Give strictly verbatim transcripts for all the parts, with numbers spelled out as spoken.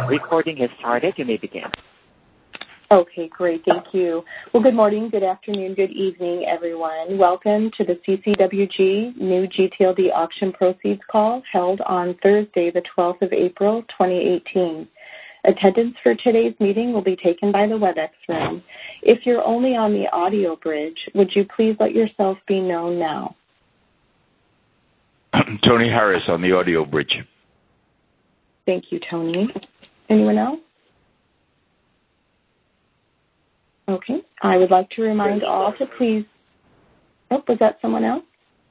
recording has started. You may begin. Okay, great. Thank you. Well, good morning, good afternoon, good evening, everyone. Welcome to the C C W G new G T L D auction proceeds call held on Thursday, the twelfth of April, twenty eighteen. Attendance for today's meeting will be taken by the WebEx room. If you're only on the audio bridge, would you please let yourself be known now? Tony Harris on the audio bridge. Thank you, Tony. Anyone else? Okay. I would like to remind all to please... Oh, was that someone else?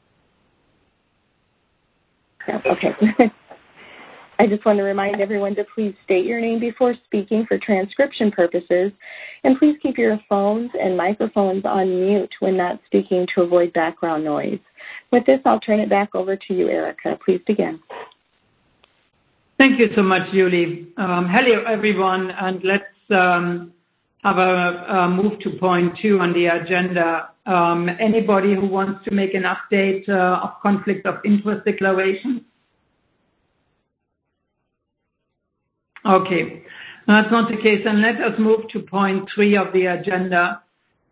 No, okay. I just want to remind everyone to please state your name before speaking for transcription purposes, and please keep your phones and microphones on mute when not speaking to avoid background noise. With this, I'll turn it back over to you, Erica. Please begin. Thank you so much, Julie. Um, hello, everyone, and let's um, have a, a move to point two on the agenda. Um, anybody who wants to make an update uh, of conflict of interest declaration? Okay, that's not the case. And let us move to point three of the agenda.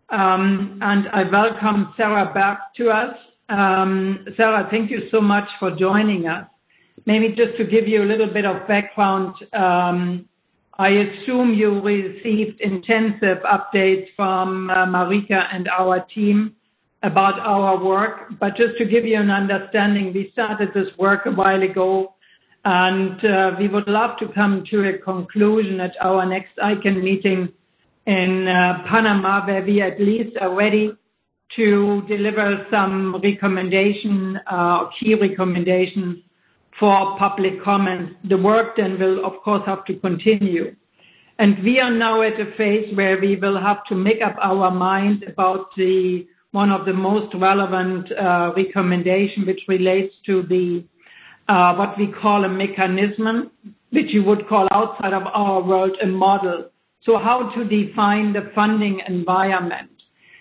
Um, and I welcome Sarah back to us. Um, Sarah, thank you so much for joining us. Maybe just to give you a little bit of background, um, I assume you received intensive updates from uh, Marika and our team about our work. But just to give you an understanding, we started this work a while ago, and uh, we would love to come to a conclusion at our next I C A N meeting in uh, Panama, where we at least are ready to deliver some recommendation, uh, key recommendations for public comments. The work then will, of course, have to continue. And we are now at a phase where we will have to make up our mind about the one of the most relevant uh, recommendation, which relates to the uh, what we call a mechanism, which you would call outside of our world a model. So how to define the funding environment.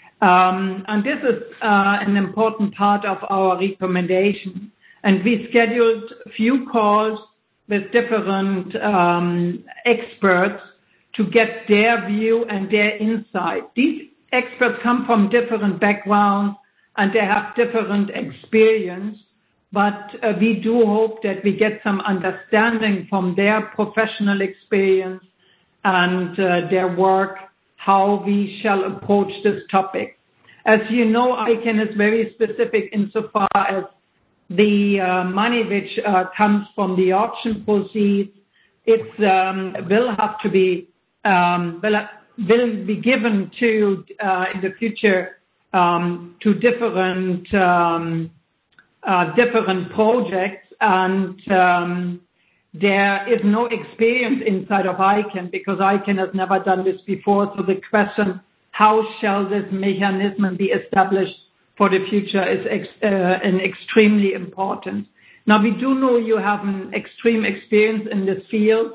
Um, and this is uh, an important part of our recommendation. And we scheduled a few calls with different um, experts to get their view and their insight. These experts come from different backgrounds and they have different experience, but uh, we do hope that we get some understanding from their professional experience and uh, their work, how we shall approach this topic. As you know, I C A N is very specific insofar as the uh, money which uh, comes from the auction proceeds, it um, will have to be um, will, will be given to uh, in the future um, to different um, uh, different projects, and um, there is no experience inside of I C A N because I C A N has never done this before. So the question, how shall this mechanism be established for the future, is ex, uh, an extremely important. Now, we do know you have an extreme experience in this field,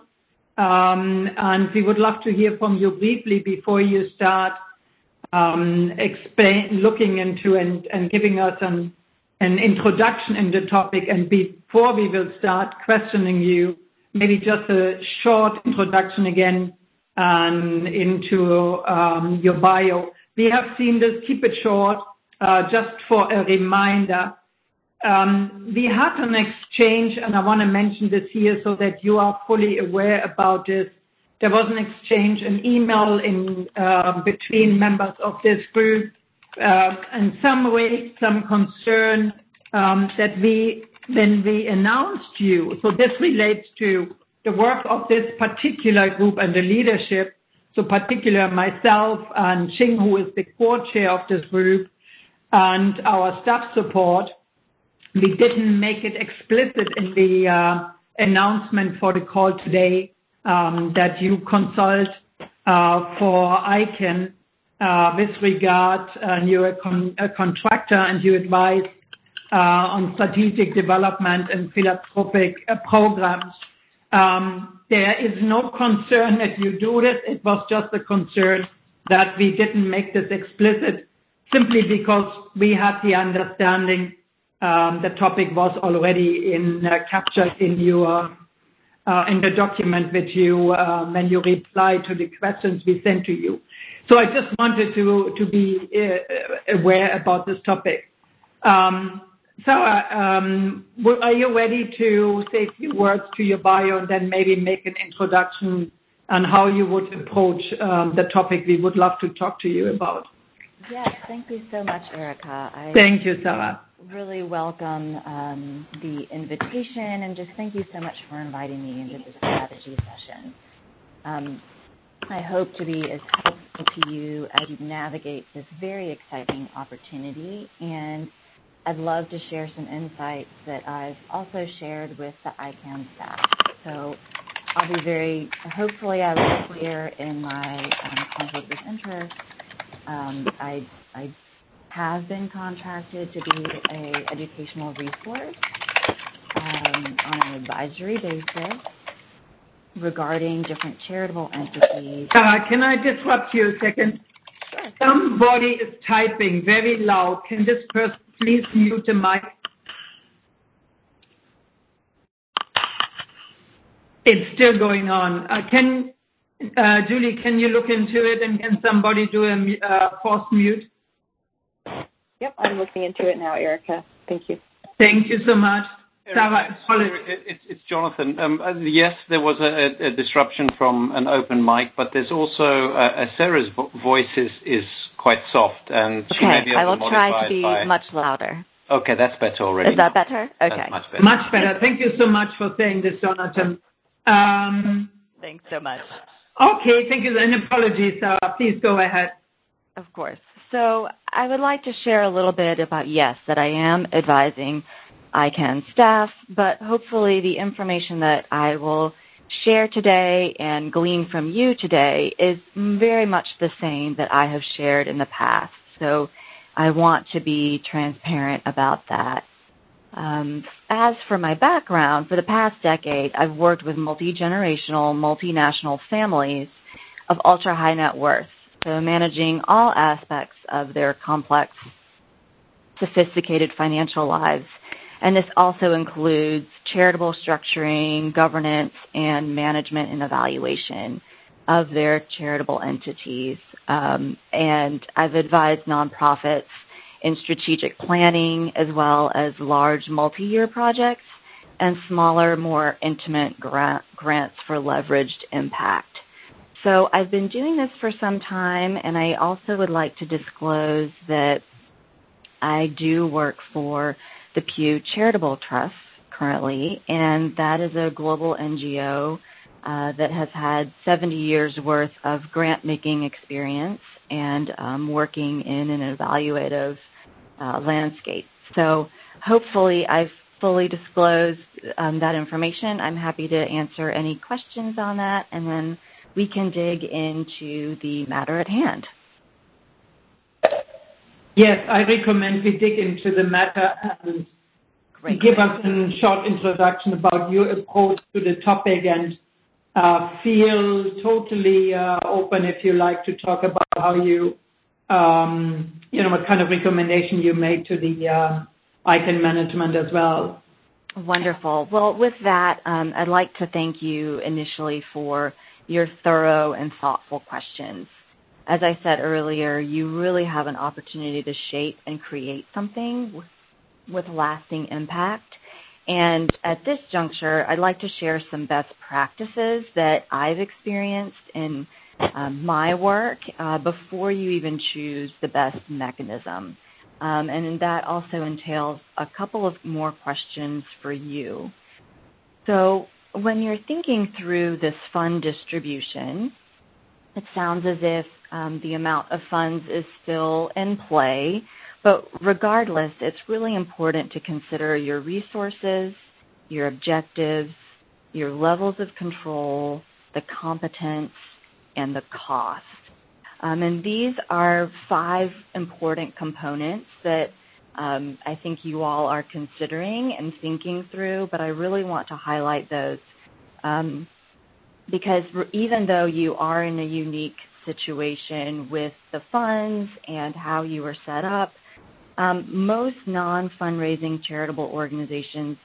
um, and we would love to hear from you briefly before you start um, explain, looking into and, and giving us an, an introduction in the topic. And before we will start questioning you, maybe just a short introduction again um, into um, your bio. We have seen this, keep it short. Uh, just for a reminder, um, we had an exchange, and I want to mention this here so that you are fully aware about this. There was an exchange, an email in uh, between members of this group, uh, and some raised some concern um, that we, when we announced you, so this relates to the work of this particular group and the leadership, so particular myself and Ching, who is the co-chair of this group, and our staff support. We didn't make it explicit in the uh, announcement for the call today um, that you consult uh, for I C A N uh, with regard, and you're a, con- a contractor and you advise uh, on strategic development and philanthropic uh, programs. Um, there is no concern that you do this. It was just a concern that we didn't make this explicit, simply because we had the understanding um, the topic was already in uh, captured in your uh, in the document with you uh, when you reply to the questions we sent to you. So I just wanted to, to be uh, aware about this topic. Um, Sarah, um, are you ready to say a few words to your bio and then maybe make an introduction on how you would approach um, the topic we would love to talk to you about? Yes, thank you so much, Erica. I thank you, Sarah. Really welcome um, the invitation, and just thank you so much for inviting me into this strategy session. Um, I hope to be as helpful to you as you navigate this very exciting opportunity, and I'd love to share some insights that I've also shared with the I CAN staff. So I'll be very, hopefully I was clear in my um, conflict of interest. Um, I, I have been contracted to be an educational resource um, on an advisory basis regarding different charitable entities. Uh, can I disrupt you a second? Sure. Somebody is typing very loud. Can this person please mute the mic? It's still going on. Uh, can uh, Julie, can you look into it, and can somebody do a uh, forced mute? Yep, I'm looking into it now, Erica. Thank you. Thank you so much. Erica, it's, it's Jonathan. Um, uh, yes, there was a, a disruption from an open mic, but there's also uh, Sarah's vo- voice is, is quite soft, and she okay, may be able I will to try to be by... much louder. Okay, that's better already. Is that better? Okay. That's much better. Much better. Thank you so much for saying this, Jonathan. Um, Thanks so much. Okay, thank you, and apologies, Sarah. Please go ahead. Of course. So I would like to share a little bit about, yes, that I am advising I CAN staff, but hopefully the information that I will share today and glean from you today is very much the same that I have shared in the past. So I want to be transparent about that. Um, as for my background, for the past decade, I've worked with multi-generational, multinational families of ultra-high net worth, so managing all aspects of their complex, sophisticated financial lives. And this also includes charitable structuring, governance, and management and evaluation of their charitable entities. Um, and I've advised nonprofits in strategic planning, as well as large multi-year projects and smaller, more intimate grant, grants for leveraged impact. So I've been doing this for some time, and I also would like to disclose that I do work for the Pew Charitable Trust currently, and that is a global N G O uh, that has had seventy years worth of grant-making experience and um, working in an evaluative uh, landscape. So hopefully I've fully disclosed um, that information. I'm happy to answer any questions on that, and then we can dig into the matter at hand. Yes, I recommend we dig into the matter and Great. give us a short introduction about your approach to the topic, and uh, feel totally uh, open if you like to talk about how you, um, you know, what kind of recommendation you made to the uh, I CAN management as well. Wonderful. Well, with that, um, I'd like to thank you initially for your thorough and thoughtful questions. As I said earlier, you really have an opportunity to shape and create something with lasting impact. And at this juncture, I'd like to share some best practices that I've experienced in um, my work uh, before you even choose the best mechanism. Um, and that also entails a couple of more questions for you. So when you're thinking through this fund distribution, it sounds as if um, the amount of funds is still in play, but regardless, it's really important to consider your resources, your objectives, your levels of control, the competence, and the cost. Um, and these are five important components that um, I think you all are considering and thinking through, but I really want to highlight those um, because even though you are in a unique situation with the funds and how you are set up, um, most non-fundraising charitable organizations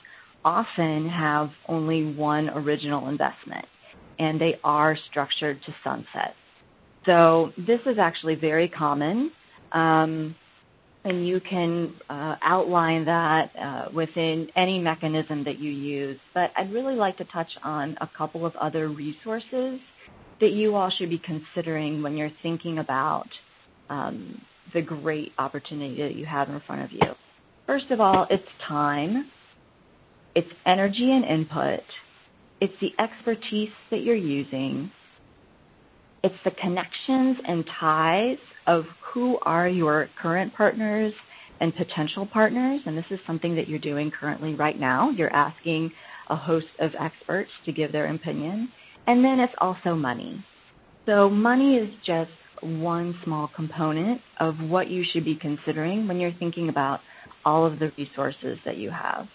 often have only one original investment, and they are structured to sunset. So this is actually very common, um, and you can uh, outline that uh, within any mechanism that you use. But I'd really like to touch on a couple of other resources that you all should be considering when you're thinking about um, the great opportunity that you have in front of you. First of all, it's time, it's energy and input, it's the expertise that you're using, it's the connections and ties of who are your current partners and potential partners, and this is something that you're doing currently right now. You're asking a host of experts to give their opinion, and then it's also money. So money is just one small component of what you should be considering when you're thinking about all of the resources that you have.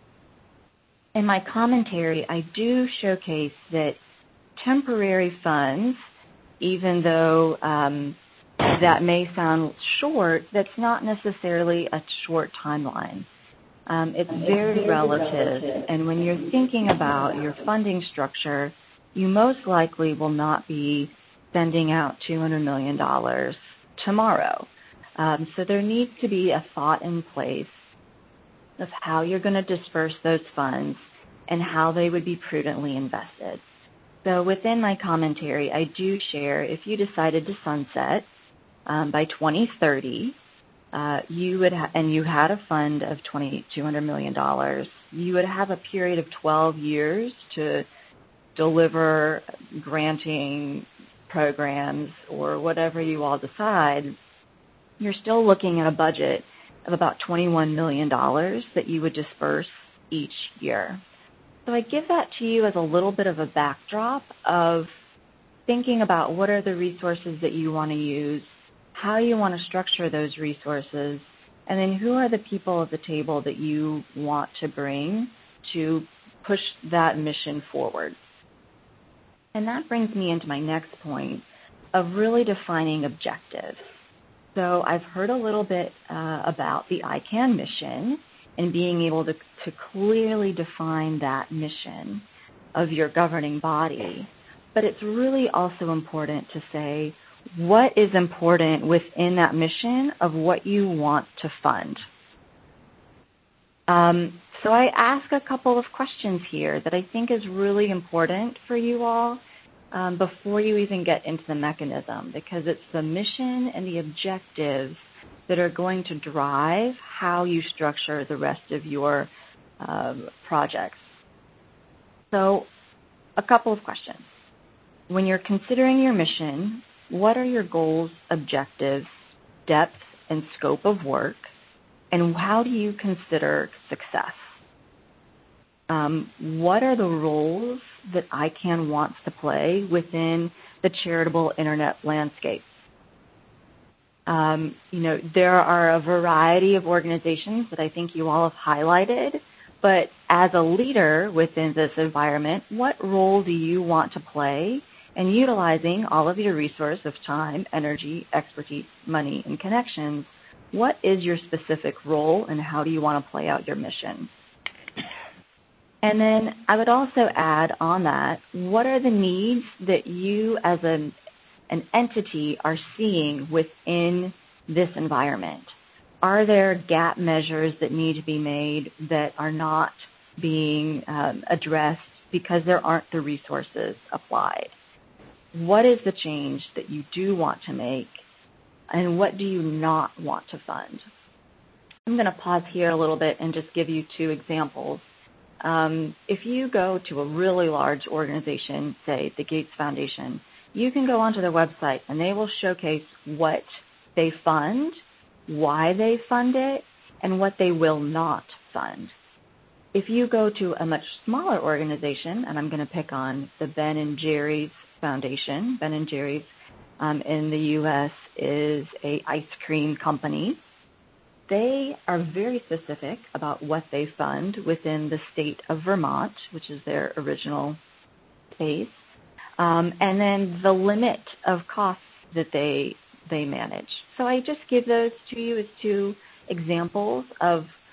In my commentary, I do showcase that temporary funds, even though um, that may sound short, that's not necessarily a short timeline. Um, it's very relative, and when you're thinking about your funding structure, you most likely will not be sending out two hundred million dollars tomorrow. Um, so there needs to be a thought in place of how you're going to disperse those funds and how they would be prudently invested. So within my commentary, I do share if you decided to sunset um, by twenty thirty, uh, you would ha- and you had a fund of two hundred million dollars, you would have a period of twelve years to deliver granting programs or whatever you all decide. You're still looking at a budget of about twenty-one million dollars that you would disperse each year. So I give that to you as a little bit of a backdrop of thinking about what are the resources that you want to use, how you want to structure those resources, and then who are the people at the table that you want to bring to push that mission forward. And that brings me into my next point of really defining objectives. So I've heard a little bit uh, about the I CAN mission and being able to, to clearly define that mission of your governing body. But it's really also important to say what is important within that mission of what you want to fund. Um, so I ask a couple of questions here that I think is really important for you all um, before you even get into the mechanism, because it's the mission and the objectives that are going to drive how you structure the rest of your um, projects. So a couple of questions. When you're considering your mission, what are your goals, objectives, depth, and scope of work, and how do you consider success? Um, what are the roles that I CAN wants to play within the charitable internet landscape? Um, you know, there are a variety of organizations that I think you all have highlighted, but as a leader within this environment, what role do you want to play in utilizing all of your resource of time, energy, expertise, money, and connections? What is your specific role and how do you want to play out your mission? And then I would also add on that, what are the needs that you as an, an entity are seeing within this environment? Are there gap measures that need to be made that are not being um, addressed because there aren't the resources applied? What is the change that you do want to make, and what do you not want to fund? I'm going to pause here a little bit and just give you two examples. Um, if you go to a really large organization, say the Gates Foundation, you can go onto their website and they will showcase what they fund, why they fund it, and what they will not fund. If you go to a much smaller organization, and I'm going to pick on the Ben and Jerry's Foundation, Ben and Jerry's um, in the U S is a ice cream company. They are very specific about what they fund within the state of Vermont, which is their original space, um, and then the limit of costs that they they manage. So I just give those to you as two examples of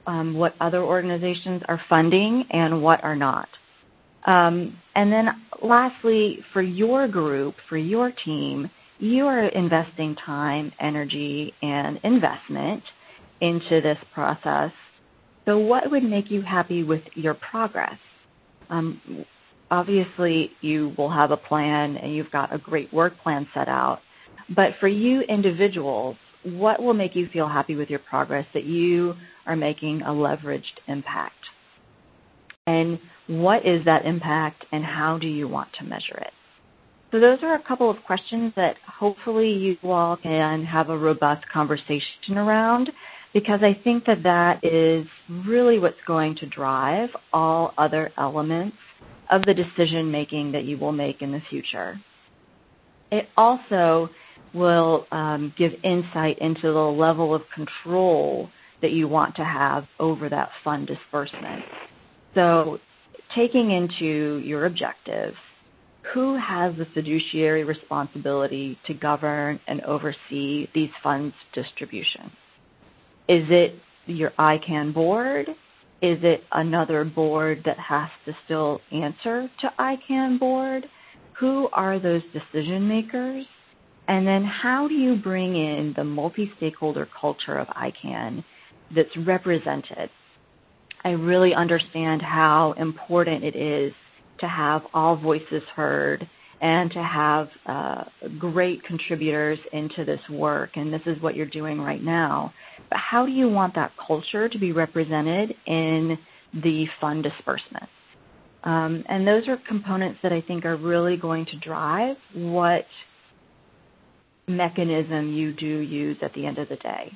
um, what other organizations are funding and what are not. Um, and then lastly, for your group, for your team, you are investing time, energy, and investment into this process. So what would make you happy with your progress? Um, obviously, you will have a plan and you've got a great work plan set out. But for you individuals, what will make you feel happy with your progress, that you are making a leveraged impact? And what is that impact and how do you want to measure it? So those are a couple of questions that hopefully you all can have a robust conversation around, because I think that that is really what's going to drive all other elements of the decision making that you will make in the future. It also will um, give insight into the level of control that you want to have over that fund disbursement. So taking into your objectives, who has the fiduciary responsibility to govern and oversee these funds distribution? Is it your I CAN board? Is it another board that has to still answer to I CAN board? Who are those decision makers? And then how do you bring in the multi-stakeholder culture of I CAN that's represented? I really understand how important it is to have all voices heard and to have uh, great contributors into this work, and this is what you're doing right now. But how do you want that culture to be represented in the fund disbursement? Um, and those are components that I think are really going to drive what mechanism you do use at the end of the day.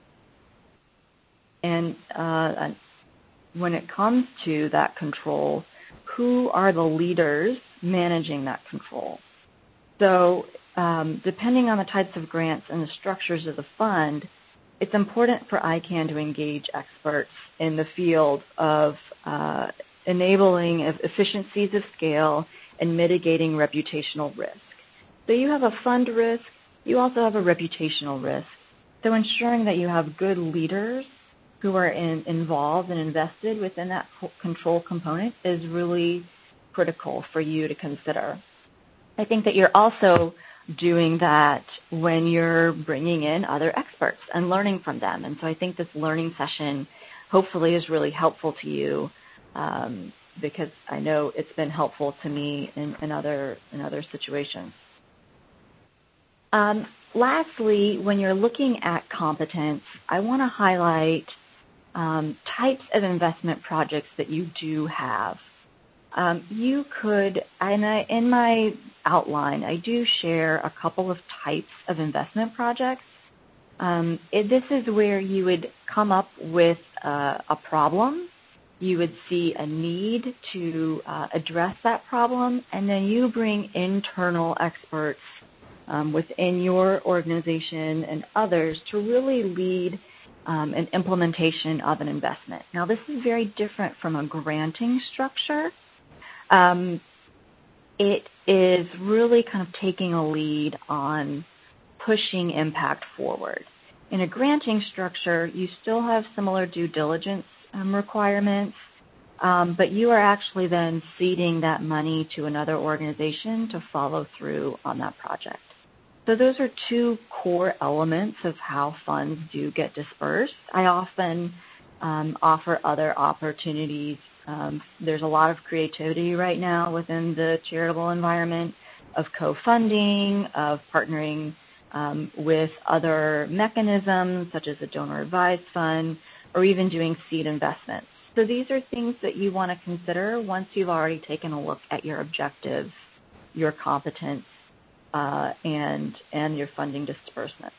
And uh, when it comes to that control, who are the leaders managing that control? So um, depending on the types of grants and the structures of the fund, it's important for I CAN to engage experts in the field of uh, enabling efficiencies of scale and mitigating reputational risk. So you have a fund risk, you also have a reputational risk. So ensuring that you have good leaders who are in, involved and invested within that control component is really critical for you to consider. I think that you're also doing that when you're bringing in other experts and learning from them. And so I think this learning session hopefully is really helpful to you, um, because I know it's been helpful to me in, in, other, in other situations. Um, lastly, when you're looking at competence, I want to highlight um, types of investment projects that you do have. Um, you could, and I, in my outline, I do share a couple of types of investment projects. Um, it, this is where you would come up with uh, a problem, you would see a need to uh, address that problem, and then you bring internal experts um, within your organization and others to really lead um, an implementation of an investment. Now, this is very different from a granting structure. Um, it is really kind of taking a lead on pushing impact forward. In a granting structure, you still have similar due diligence um, requirements, um, but you are actually then ceding that money to another organization to follow through on that project. So those are two core elements of how funds do get dispersed. I often um, offer other opportunities. Um, there's a lot of creativity right now within the charitable environment of co-funding, of partnering um, with other mechanisms such as a donor advised fund, or even doing seed investments. So these are things that you want to consider once you've already taken a look at your objectives, your competence, uh, and, and your funding disbursement.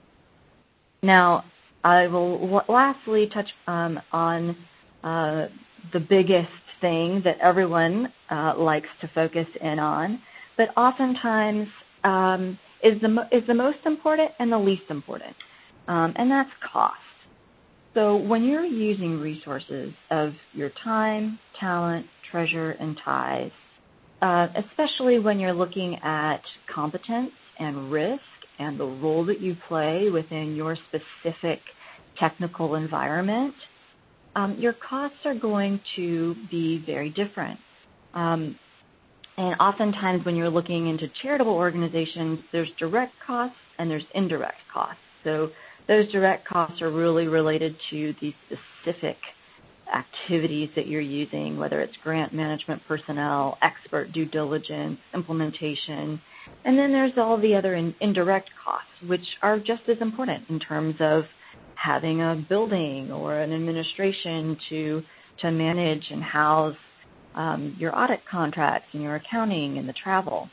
Now, I will w- lastly touch um, on uh, the biggest thing that everyone uh, likes to focus in on, but oftentimes um, is the mo- is the most important and the least important, um, and that's cost. So when you're using resources of your time, talent, treasure, and ties, uh, especially when you're looking at competence and risk and the role that you play within your specific technical environment, um, your costs are going to be very different. Um, and oftentimes when you're looking into charitable organizations, there's direct costs and there's indirect costs. So those direct costs are really related to the specific activities that you're using, whether it's grant management personnel, expert due diligence, implementation. And then there's all the other in, indirect costs, which are just as important in terms of having a building or an administration to to manage and house um, your audit contracts and your accounting and the travel.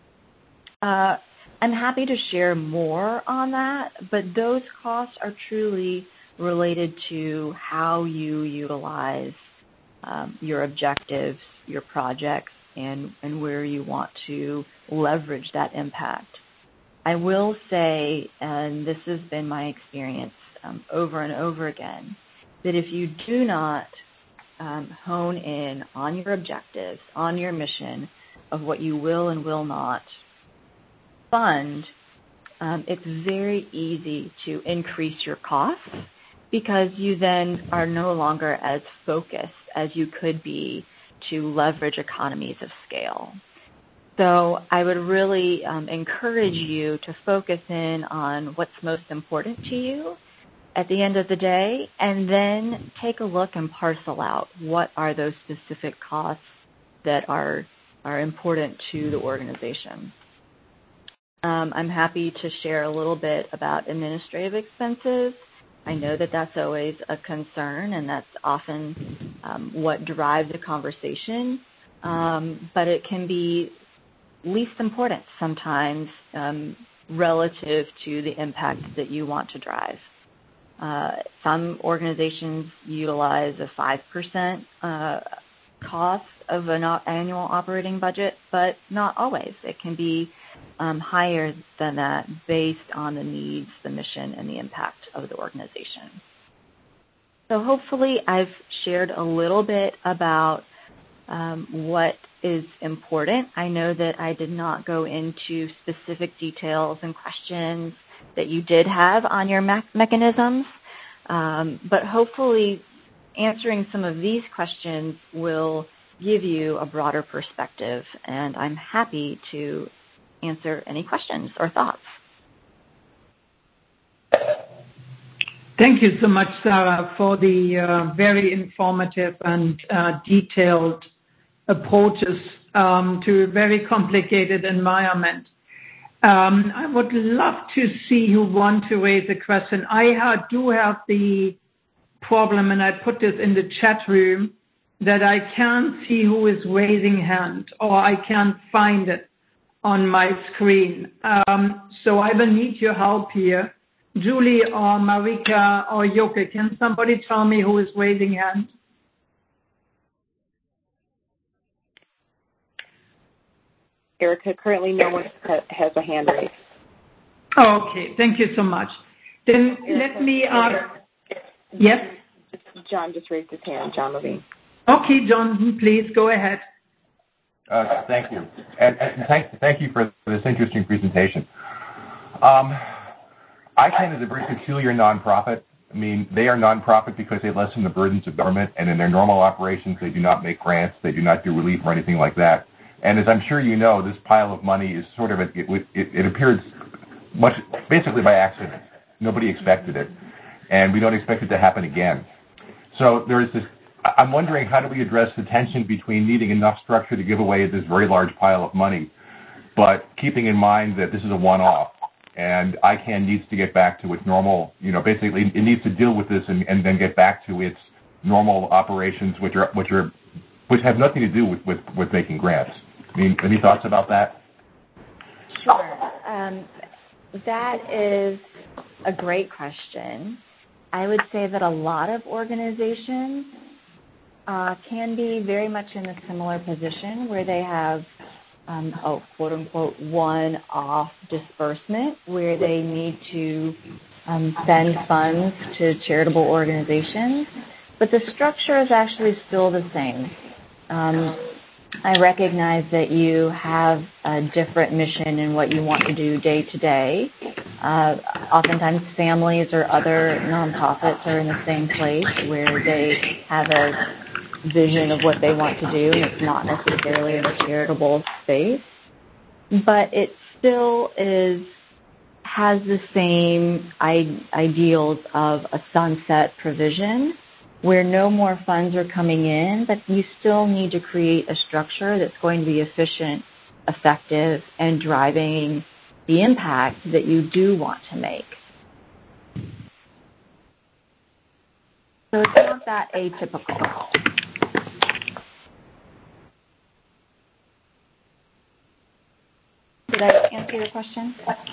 Uh, I'm happy to share more on that, but those costs are truly related to how you utilize um, your objectives, your projects, and, and where you want to leverage that impact. I will say, and this has been my experience um, over and over again, that if you do not um, hone in on your objectives, on your mission of what you will and will not fund, um, it's very easy to increase your costs because you then are no longer as focused as you could be to leverage economies of scale. So I would really um, encourage you to focus in on what's most important to you at the end of the day, and then take a look and parcel out what are those specific costs that are are important to the organization. Um, I'm happy to share a little bit about administrative expenses. I know that that's always a concern, and that's often um, what drives the conversation, um, but it can be least important sometimes um, relative to the impact that you want to drive. Uh, some organizations utilize a five percent uh, cost of an annual operating budget, but not always. It can be um, higher than that based on the needs, the mission, and the impact of the organization. So hopefully I've shared a little bit about um, what is important. I know that I did not go into specific details and questions that you did have on your me- mechanisms, um, but hopefully answering some of these questions will give you a broader perspective, and I'm happy to answer any questions or thoughts. Thank you so much, Sarah, for the uh, very informative and uh, detailed approaches um, to a very complicated environment. Um, I would love to see who want to raise a question. I ha- do have the problem, and I put this in the chat room, that I can't see who is raising hand, or I can't find it on my screen. Um, so I will need your help here. Julie or Marika or Yoke, can somebody tell me who is raising hand? Erica, currently no one has a hand raised. Okay, thank you so much. Then Erica, let me ask. Uh, yes? John just raised his hand, John Levine. Okay, John, please go ahead. Uh, thank you. And, and thank, thank you for this interesting presentation. Um, I C A N is a very peculiar nonprofit. I mean, they are nonprofit because they lessen the burdens of government, and in their normal operations, they do not make grants, they do not do relief or anything like that. And as I'm sure you know, this pile of money is sort of, a, it, it, it appeared much, basically by accident. Nobody expected it, and we don't expect it to happen again. So there is this, I'm wondering, how do we address the tension between needing enough structure to give away this very large pile of money, but keeping in mind that this is a one-off, and I C A N needs to get back to its normal, you know, basically it needs to deal with this and, and then get back to its normal operations, which are which are which have nothing to do with, with, with making grants. I mean, any thoughts about that? Sure. Um, that is a great question. I would say that a lot of organizations uh, can be very much in a similar position where they have um, a quote-unquote one-off disbursement where they need to um, send funds to charitable organizations, but the structure is actually still the same. Um, I recognize that you have a different mission in what you want to do day to day, Uh, oftentimes families or other nonprofits are in the same place where they have a vision of what they want to do, and it's not necessarily in a charitable space. But it still is has the same I- ideals of a sunset provision where no more funds are coming in, but you still need to create a structure that's going to be efficient, effective, and driving the impact that you do want to make. So it's not that atypical. Did I answer your question?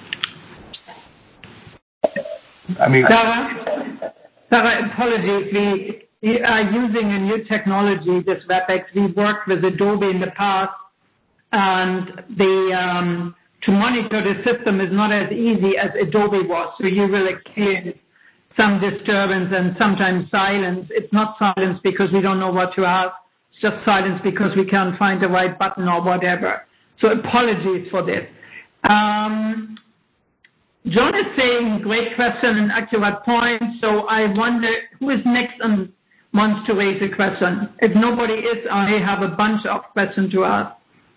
I mean, Sarah, Sarah, apologies. We, we are using a new technology, this WebEx. We worked with Adobe in the past, and the um, to monitor the system is not as easy as Adobe was. So you will experience some disturbance and sometimes silence. It's not silence because we don't know what to ask. It's just silence because we can't find the right button or whatever. So apologies for this. Um, John is saying, great question and accurate point. So I wonder who is next and wants to raise a question. If nobody is, I have a bunch of questions to ask.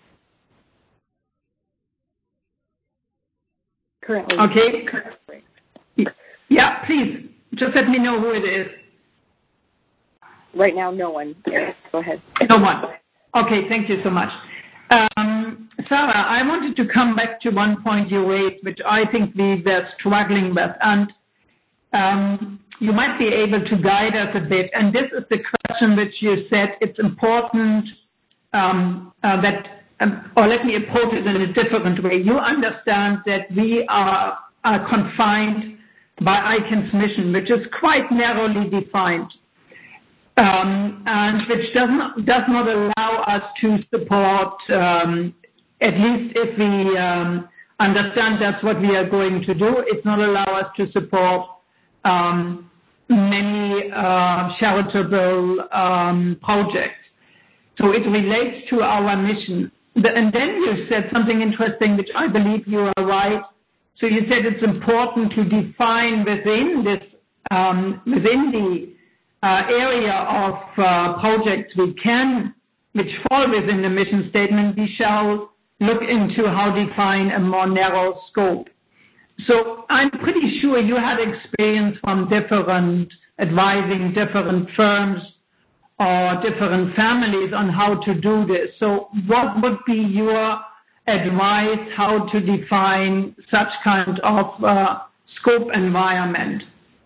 Currently. Okay. Yeah, please. Just let me know who it is. Right now, no one. Go ahead. No one. Okay, thank you so much. Um, Sarah, I wanted to come back to one point you raised, which I think we were struggling with, and um, you might be able to guide us a bit. And this is the question which you said it's important um, uh, that, um, or let me approach it in a different way. You understand that we are, are confined by I CAN's mission, which is quite narrowly defined. Um, and which does not, does not allow us to support, um, at least if we um, understand that's what we are going to do, it's not allow us to support um, many uh, charitable um, projects. So it relates to our mission. And then you said something interesting, which I believe you are right. So you said it's important to define within this, um, within the Uh, area of uh, projects we can, which fall within the mission statement, we shall look into how to define a more narrow scope. So I'm pretty sure you had experience from different, advising different firms or different families on how to do this. So what would be your advice how to define such kind of uh, scope environment?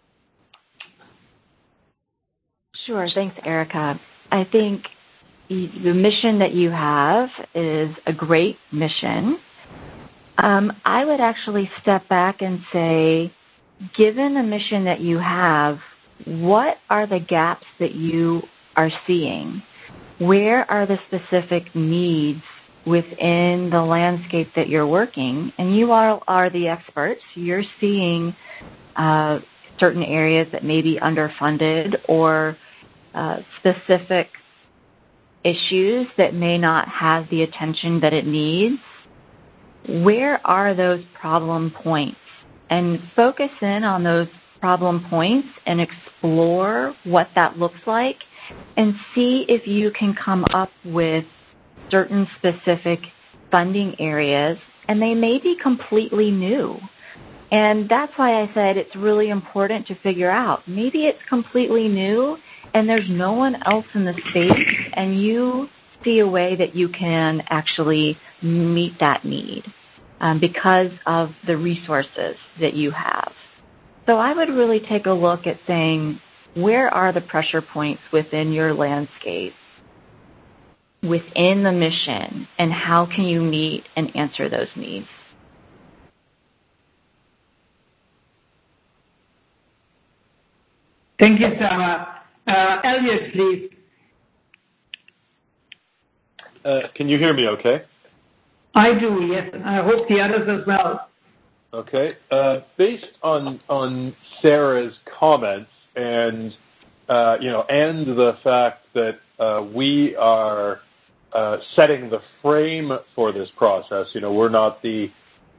Sure. Thanks, Erica. I think the mission that you have is a great mission. Um, I would actually step back and say, given the mission that you have, what are the gaps that you are seeing? Where are the specific needs within the landscape that you're working? And you all are the experts. You're seeing uh, certain areas that may be underfunded or Uh, specific issues that may not have the attention that it needs. Where are those problem points? And focus in on those problem points and explore what that looks like and see if you can come up with certain specific funding areas, and they may be completely new. And that's why I said it's really important to figure out. Maybe it's completely new and there's no one else in the space, and you see a way that you can actually meet that need um, because of the resources that you have. So I would really take a look at saying, where are the pressure points within your landscape, within the mission, and how can you meet and answer those needs? Thank you, Sarah. Uh, Elliot, please. Uh, can you hear me okay? I do, yes. I hope the others as well. Okay. Uh, based on on Sarah's comments and, uh, you know, and the fact that uh, we are uh, setting the frame for this process, you know, we're not the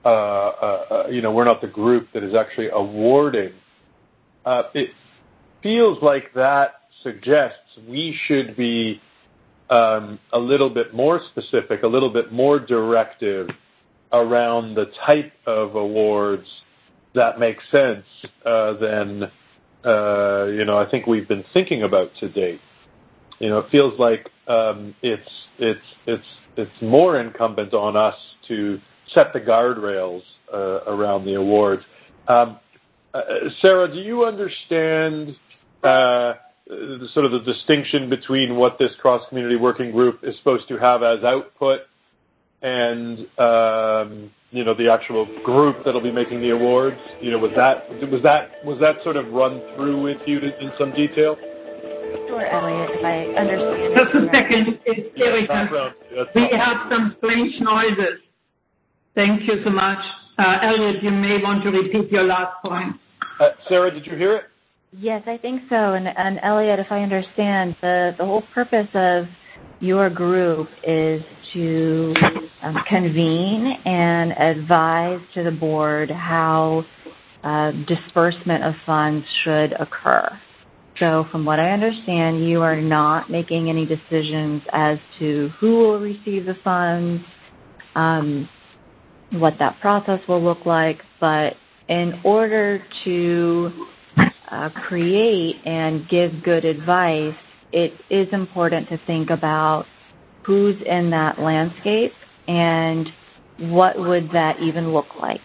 uh, uh, you know, we're not the group that is actually awarding. Uh, it feels like that suggests we should be um, a little bit more specific, a little bit more directive around the type of awards that make sense uh, than, uh, you know, I think we've been thinking about to date. You know, it feels like um, it's it's it's it's more incumbent on us to set the guardrails uh, around the awards. Um, uh, Sarah, do you understand uh, the, sort of the distinction between what this cross-community working group is supposed to have as output and um, you know, the actual group that'll be making the awards? You know, was that was that was that sort of run through with you to, in some detail? Sure, Elliot, if I understand. Just a second, it's Erica. We have some strange noises. Thank you so much. Uh, Elliot, you may want to repeat your last point. Uh, Sarah, did you hear it? Yes, I think so. And, and Elliot, if I understand, the, the whole purpose of your group is to um, convene and advise to the board how uh, disbursement of funds should occur. So from what I understand, you are not making any decisions as to who will receive the funds, um, what that process will look like, but in order to uh, create and give good advice, it is important to think about who's in that landscape and what would that even look like,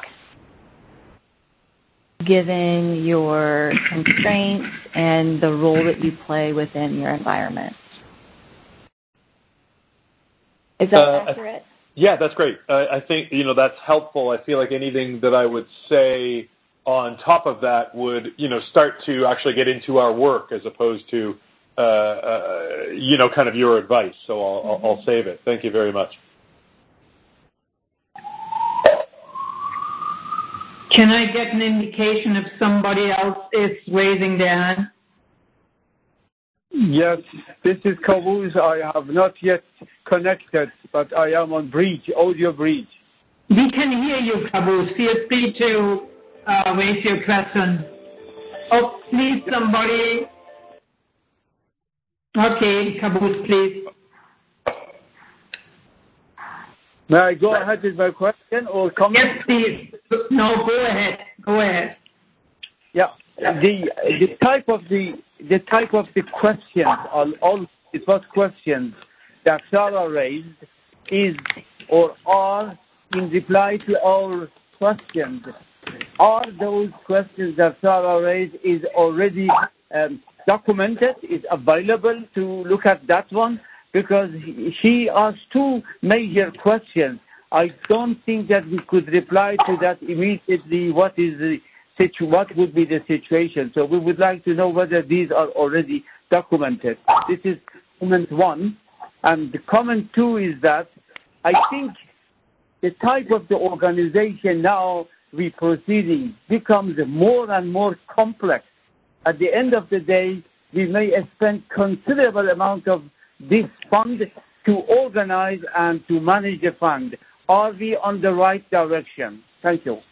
given your constraints and the role that you play within your environment. Is that uh, accurate? Yeah, that's great. Uh, I think, you know, that's helpful. I feel like anything that I would say on top of that would, you know, start to actually get into our work as opposed to, uh, uh, you know, kind of your advice. So I'll, mm-hmm. I'll, I'll save it. Thank you very much. Can I get an indication if somebody else is raising their hand? Yes, this is Kavuz. I have not yet connected, but I am on bridge, audio bridge. We can hear you, Kavuz. Feel free to uh, raise your question. Oh, please, somebody. Okay, Kavuz, please. May I go ahead with my question or comment? Yes, please. No, go ahead. Go ahead. Yeah, the the type of the the type of the questions, all, all the first questions that Sarah raised is or are in reply to our questions. Are those questions that Sarah raised is already um, documented, is available to look at that one? Because she asked two major questions. I don't think that we could reply to that immediately. What is the situ- What would be the situation? So we would like to know whether these are already documented. This is comment one. And the comment two is that I think the type of the organization now we proceeding becomes more and more complex. At the end of the day, we may spend considerable amount of this fund to organize and to manage the fund. Are we on the right direction? Thank you.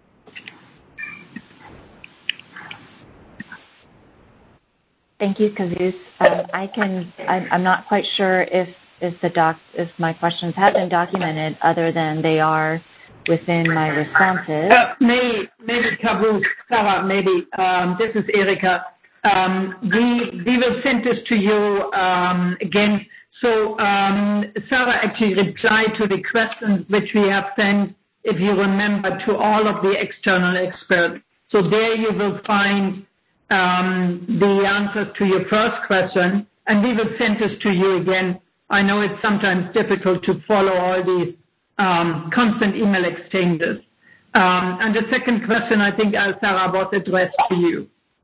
Thank you, Kavuz. Um, I can. I'm, I'm not quite sure if if the doc if my questions have been documented, other than they are within my responses. Uh, maybe, maybe Kavuz, Sarah, maybe. Um, this is Erica. Um, we we will send this to you um, again. So um, Sarah actually replied to the questions which we have sent, if you remember, to all of the external experts. So there you will find um, the answers to your first question, and we will send this to you again. I know it's sometimes difficult to follow all these um, constant email exchanges. Um, and the second question, I think, uh, Sarah, was addressed to you.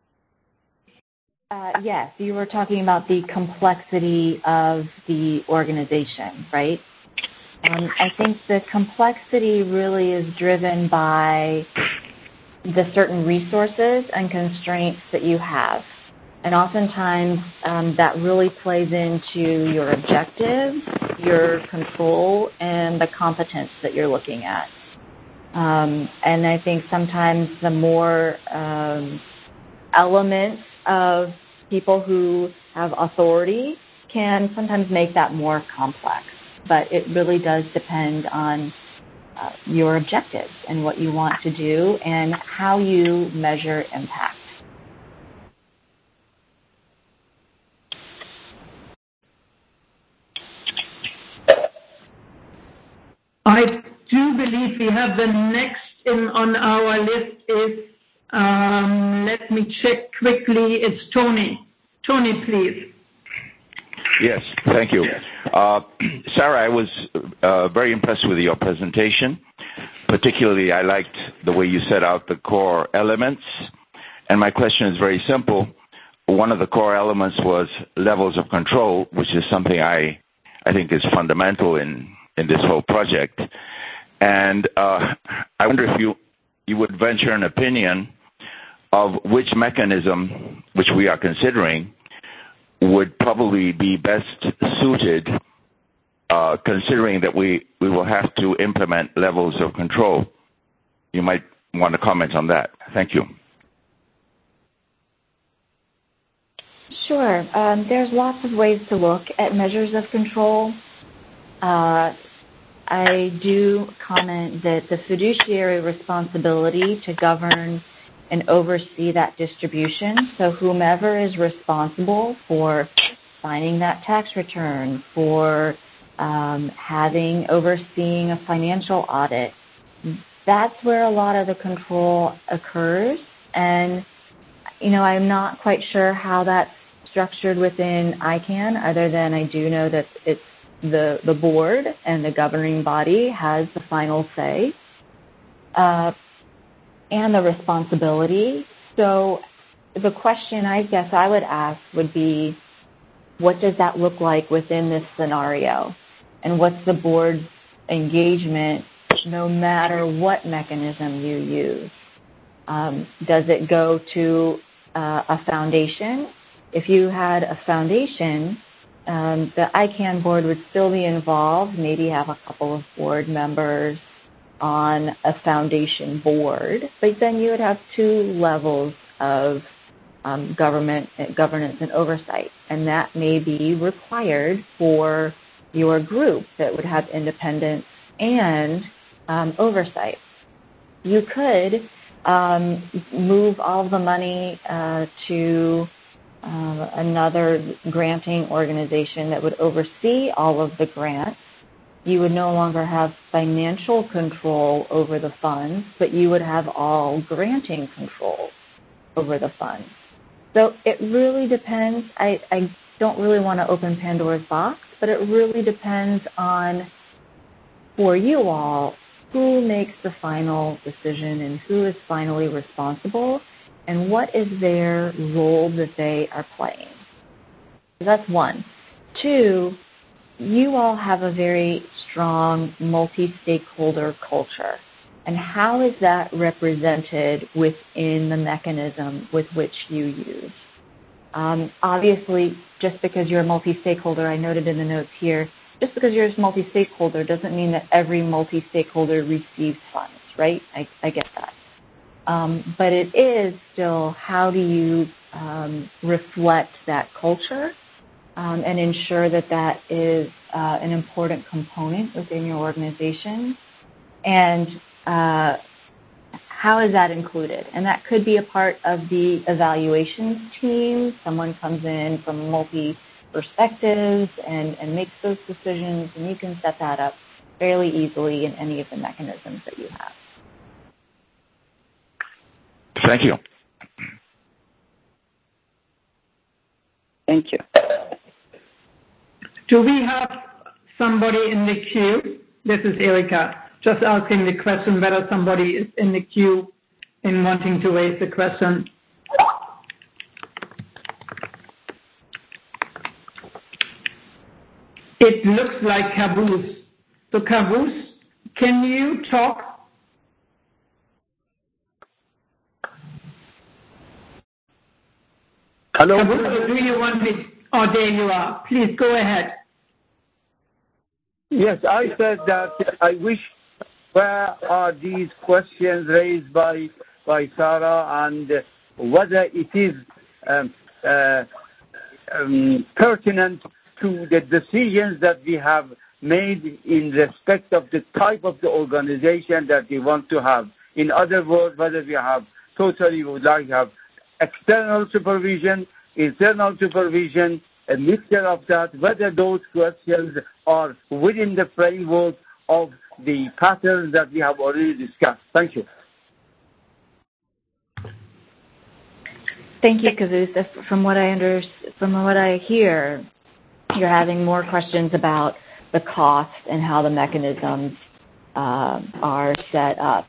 Uh, yes, you were talking about the complexity of the organization, right? Um, I think the complexity really is driven by the certain resources and constraints that you have. And oftentimes um, that really plays into your objectives, your control, and the competence that you're looking at. Um, and I think sometimes the more um, elements of people who have authority can sometimes make that more complex. But it really does depend on uh, your objectives and what you want to do and how you measure impact. I do believe we have the next in on our list is, um, let me check quickly, it's Tony. Tony, please. Yes, thank you. Uh, Sarah, I was uh, very impressed with your presentation. Particularly, I liked the way you set out the core elements. And my question is very simple. One of the core elements was levels of control, which is something I, I think is fundamental in, in this whole project. And uh, I wonder if you, you would venture an opinion of which mechanism, which we are considering, would probably be best suited, uh, considering that we, we will have to implement levels of control. You might want to comment on that. Thank you. Sure. Um, there's lots of ways to look at measures of control. Uh, I do comment that the fiduciary responsibility to govern and oversee that distribution, so whomever is responsible for signing that tax return, for um, having, overseeing a financial audit, that's where a lot of the control occurs. And, you know, I'm not quite sure how that's structured within I CAN, other than I do know that it's the, the board and the governing body has the final say. Uh, and the responsibility. So the question I guess I would ask would be, what does that look like within this scenario? And what's the board's engagement no matter what mechanism you use? Um, does it go to uh, a foundation? If you had a foundation, um, the I CAN board would still be involved, maybe have a couple of board members on a foundation board, but then you would have two levels of um, government governance and oversight, and that may be required for your group that would have independence and um, oversight. You could um, move all of the money uh, to uh, another granting organization that would oversee all of the grants. You would no longer have financial control over the funds, but you would have all granting control over the funds. So it really depends. I, I don't really want to open Pandora's box, but it really depends on, for you all, who makes the final decision and who is finally responsible and what is their role that they are playing. So that's one. Two, you all have a very strong multi-stakeholder culture. And how is that represented within the mechanism with which you use? Um, obviously, just because you're a multi-stakeholder, I noted in the notes here, just because you're a multi-stakeholder doesn't mean that every multi-stakeholder receives funds, right? I, I get that. Um, but it is still, how do you um, reflect that culture um, and ensure that that is uh, an important component within your organization? And uh, how is that included? And that could be a part of the evaluations team. Someone comes in from multi perspectives and, and makes those decisions, and you can set that up fairly easily in any of the mechanisms that you have. Thank you. Thank you. Do we have somebody in the queue? This is Erika. Just asking the question whether somebody is in the queue and wanting to raise the question. It looks like Caboose. So Caboose, can you talk? Hello. Caboose, or do you want me? Oh, there you are. Please go ahead. Yes, I said that I wish where are these questions raised by by Sarah, and whether it is um, uh, um, pertinent to the decisions that we have made in respect of the type of the organization that we want to have. In other words, whether we have totally would like to have external supervision, internal supervision, a mixture of that, whether those questions are within the framework of the patterns that we have already discussed. Thank you. Thank you, Kavuz. From what I under, from what I hear, you're having more questions about the cost and how the mechanisms uh, are set up.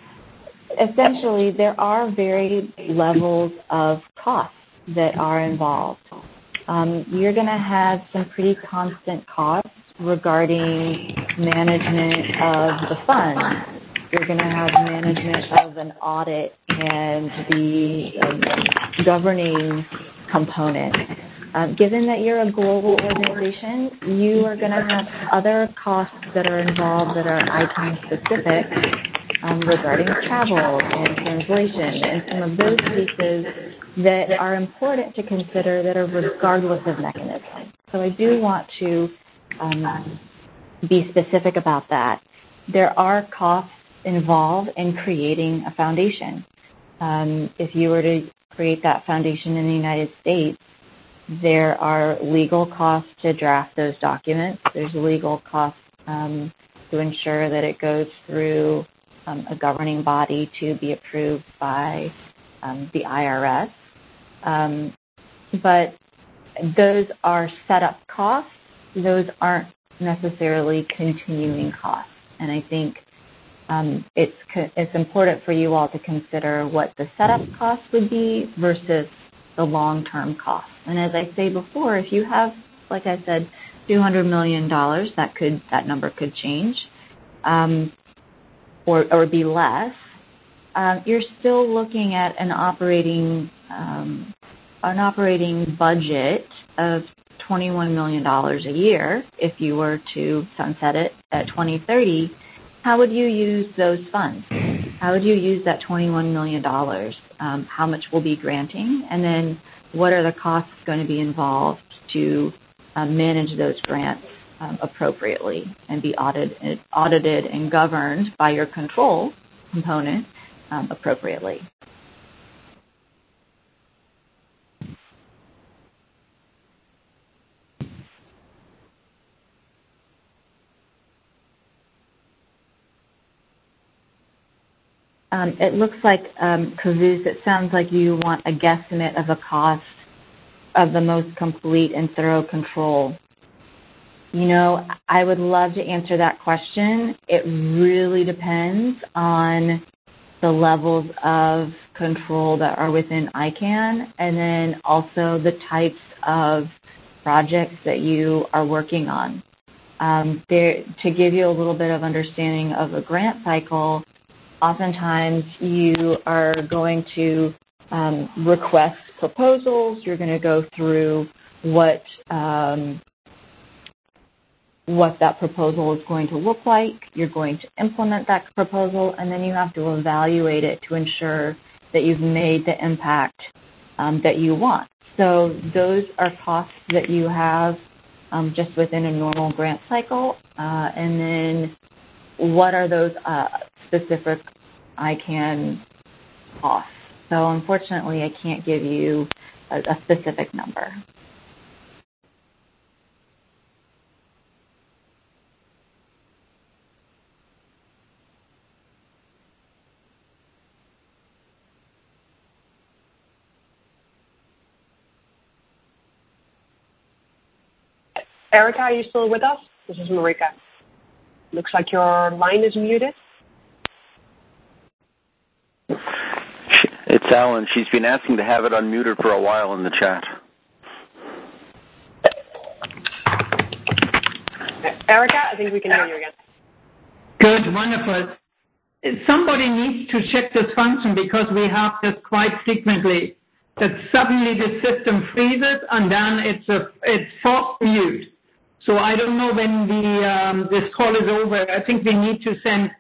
Essentially, there are varied levels of costs that are involved. Um, you're going to have some pretty constant costs regarding management of the fund. You're going to have management of an audit and the um, governing component. Um, given that you're a global organization, you are going to have other costs that are involved that are I C A N specific um, regarding travel and translation and some of those pieces that are important to consider that are regardless of mechanism. So I do want to um, be specific about that. There are costs involved in creating a foundation. Um, if you were to create that foundation in the United States, there are legal costs to draft those documents. There's legal costs um, to ensure that it goes through um, a governing body to be approved by um, the I R S. Um, but those are setup costs. Those aren't necessarily continuing costs. And I think um, it's it's important for you all to consider what the setup cost would be versus the long-term costs. And as I say before, if you have, like I said, two hundred million dollars, that could that number could change, um, or or be less. Um, you're still looking at an operating um, an operating budget of twenty-one million dollars a year. If you were to sunset it at twenty thirty, how would you use those funds? How would you use that twenty-one million dollars? Um, how much will be granting? And then what are the costs going to be involved to uh, manage those grants um, appropriately and be audited, audited and governed by your control component um, appropriately? Um, it looks like, um, Kavuz, it sounds like you want a guesstimate of the cost of the most complete and thorough control. You know, I would love to answer that question. It really depends on the levels of control that are within I C A N and then also the types of projects that you are working on. Um, there, to give you a little bit of understanding of a grant cycle, oftentimes you are going to um, request proposals. You're going to go through what um, what that proposal is going to look like. You're going to implement that proposal, and then you have to evaluate it to ensure that you've made the impact um, that you want. So those are costs that you have um, just within a normal grant cycle. Uh, and then what are those uh, specific I C A N costs? So unfortunately, I can't give you a, a specific number. Erica, are you still with us? This is Marika. Looks like your line is muted. It's Alan. She's been asking to have it unmuted for a while in the chat. Erica, I think we can hear you again. Good, wonderful. Somebody needs to check this function because we have this quite frequently, that suddenly the system freezes and then it's a it's forced mute. So I don't know when the um, this call is over. I think we need to send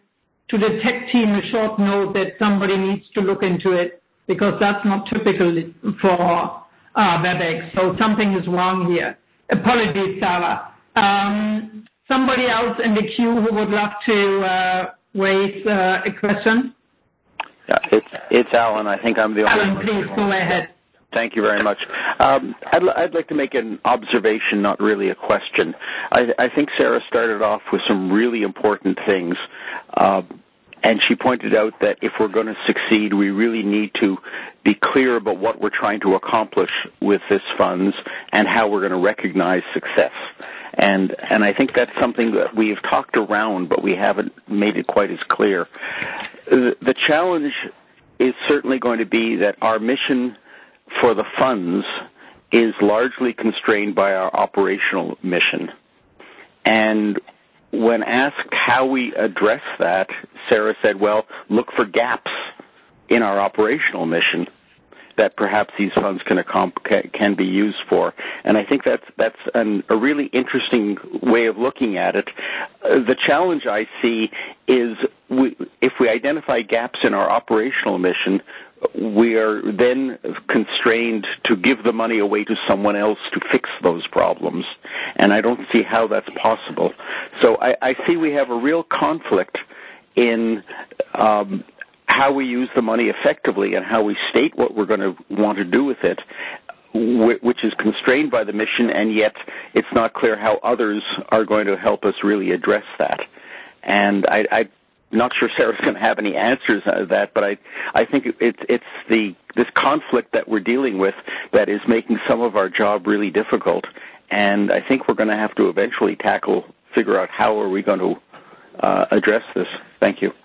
to the tech team a short note that somebody needs to look into it, because that's not typical for uh, WebEx. So something is wrong here. Apologies, Sarah. Um, somebody else in the queue who would love to uh, raise uh, a question? Yeah, it's it's Alan. I think I'm the only Alan, one. please go ahead. Thank you very much. Um, I'd, I'd like to make an observation, not really a question. I, I think Sarah started off with some really important things, uh, and she pointed out that if we're going to succeed, we really need to be clear about what we're trying to accomplish with this funds and how we're going to recognize success. And and I think that's something that we've talked around, but we haven't made it quite as clear. The, the challenge is certainly going to be that our mission for the funds is largely constrained by our operational mission. And when asked how we address that, Sarah said, well, look for gaps in our operational mission that perhaps these funds can, can be used for. And I think that's, that's an, a really interesting way of looking at it. Uh, the challenge I see is we, if we identify gaps in our operational mission, we are then constrained to give the money away to someone else to fix those problems. And I don't see how that's possible. So I, I see we have a real conflict in um, how we use the money effectively and how we state what we're going to want to do with it, which is constrained by the mission, and yet it's not clear how others are going to help us really address that. And I, I'm not sure Sarah's going to have any answers to that, but I, I think it's, it's the this conflict that we're dealing with that is making some of our job really difficult. And I think we're going to have to eventually tackle, figure out how are we going to uh, address this. Thank you.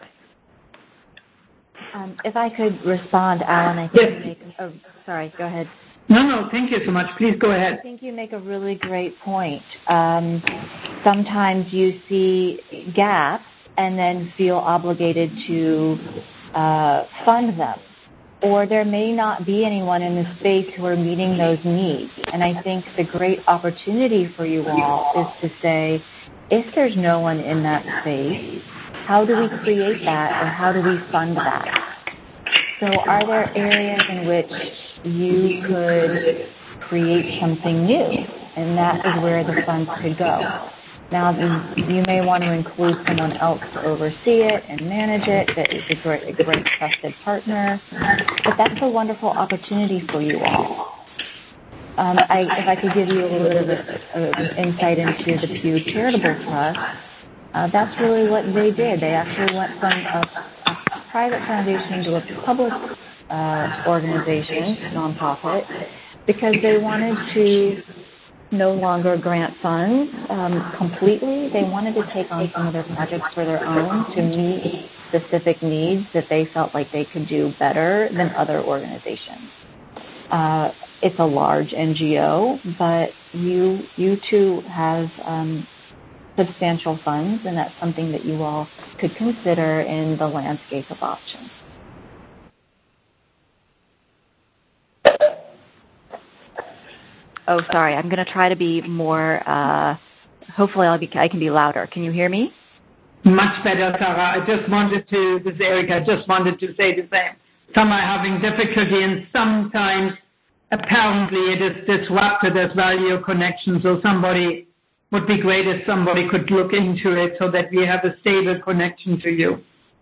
Um, if I could respond, Alan, I think yes. you make, oh, sorry, go ahead. No, no, thank you so much. Please go ahead. I think you make a really great point. Um, sometimes you see gaps and then feel obligated to uh, fund them. Or there may not be anyone in the space who are meeting those needs. And I think the great opportunity for you all is to say, if there's no one in that space, how do we create that, or how do we fund that? So are there areas in which you could create something new? And that is where the funds could go. Now, you may want to include someone else to oversee it and manage it that is a great, a great trusted partner. But that's a wonderful opportunity for you all. Um, I, if I could give you a little bit of an insight into the Pew Charitable Trust, Uh, that's really what they did. They actually went from a, a private foundation to a public uh, organization, nonprofit, because they wanted to no longer grant funds um, completely. They wanted to take on some of their projects for their own to meet specific needs that they felt like they could do better than other organizations. Uh, it's a large N G O, but you you too have um, substantial funds, and that's something that you all could consider in the landscape of options. Oh, sorry. I'm going to try to be more, uh, hopefully I'll be, I can be louder. Can you hear me? Much better, Sarah. I just wanted to, this is Erica, I just wanted to say the same. Some are having difficulty, and sometimes apparently it is disrupted as value connection, so somebody would be great if somebody could look into it so that we have a stable connection to you.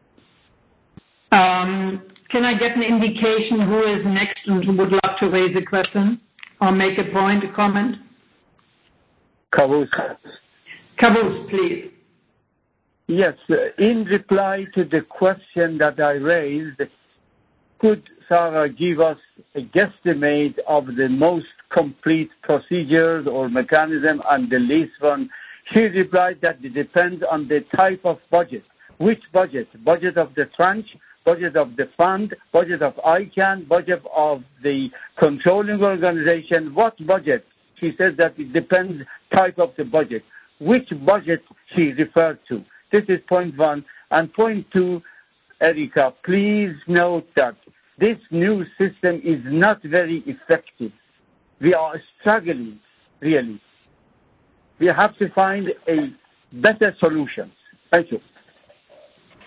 Um, can I get an indication who is next and who would love to raise a question or make a point, a comment? Kavus. Kavus, please. Yes, in reply to the question that I raised, could Sarah give us a guesstimate of the most complete procedures or mechanism and the least one? She replied that it depends on the type of budget. Which budget? Budget of the tranche, budget of the fund, budget of I CAN, budget of the controlling organization. What budget? She said that it depends type of the budget. Which budget she referred to? This is point one. And point two, Erica, please note that this new system is not very effective. We are struggling, really. We have to find a better solution. Thank you.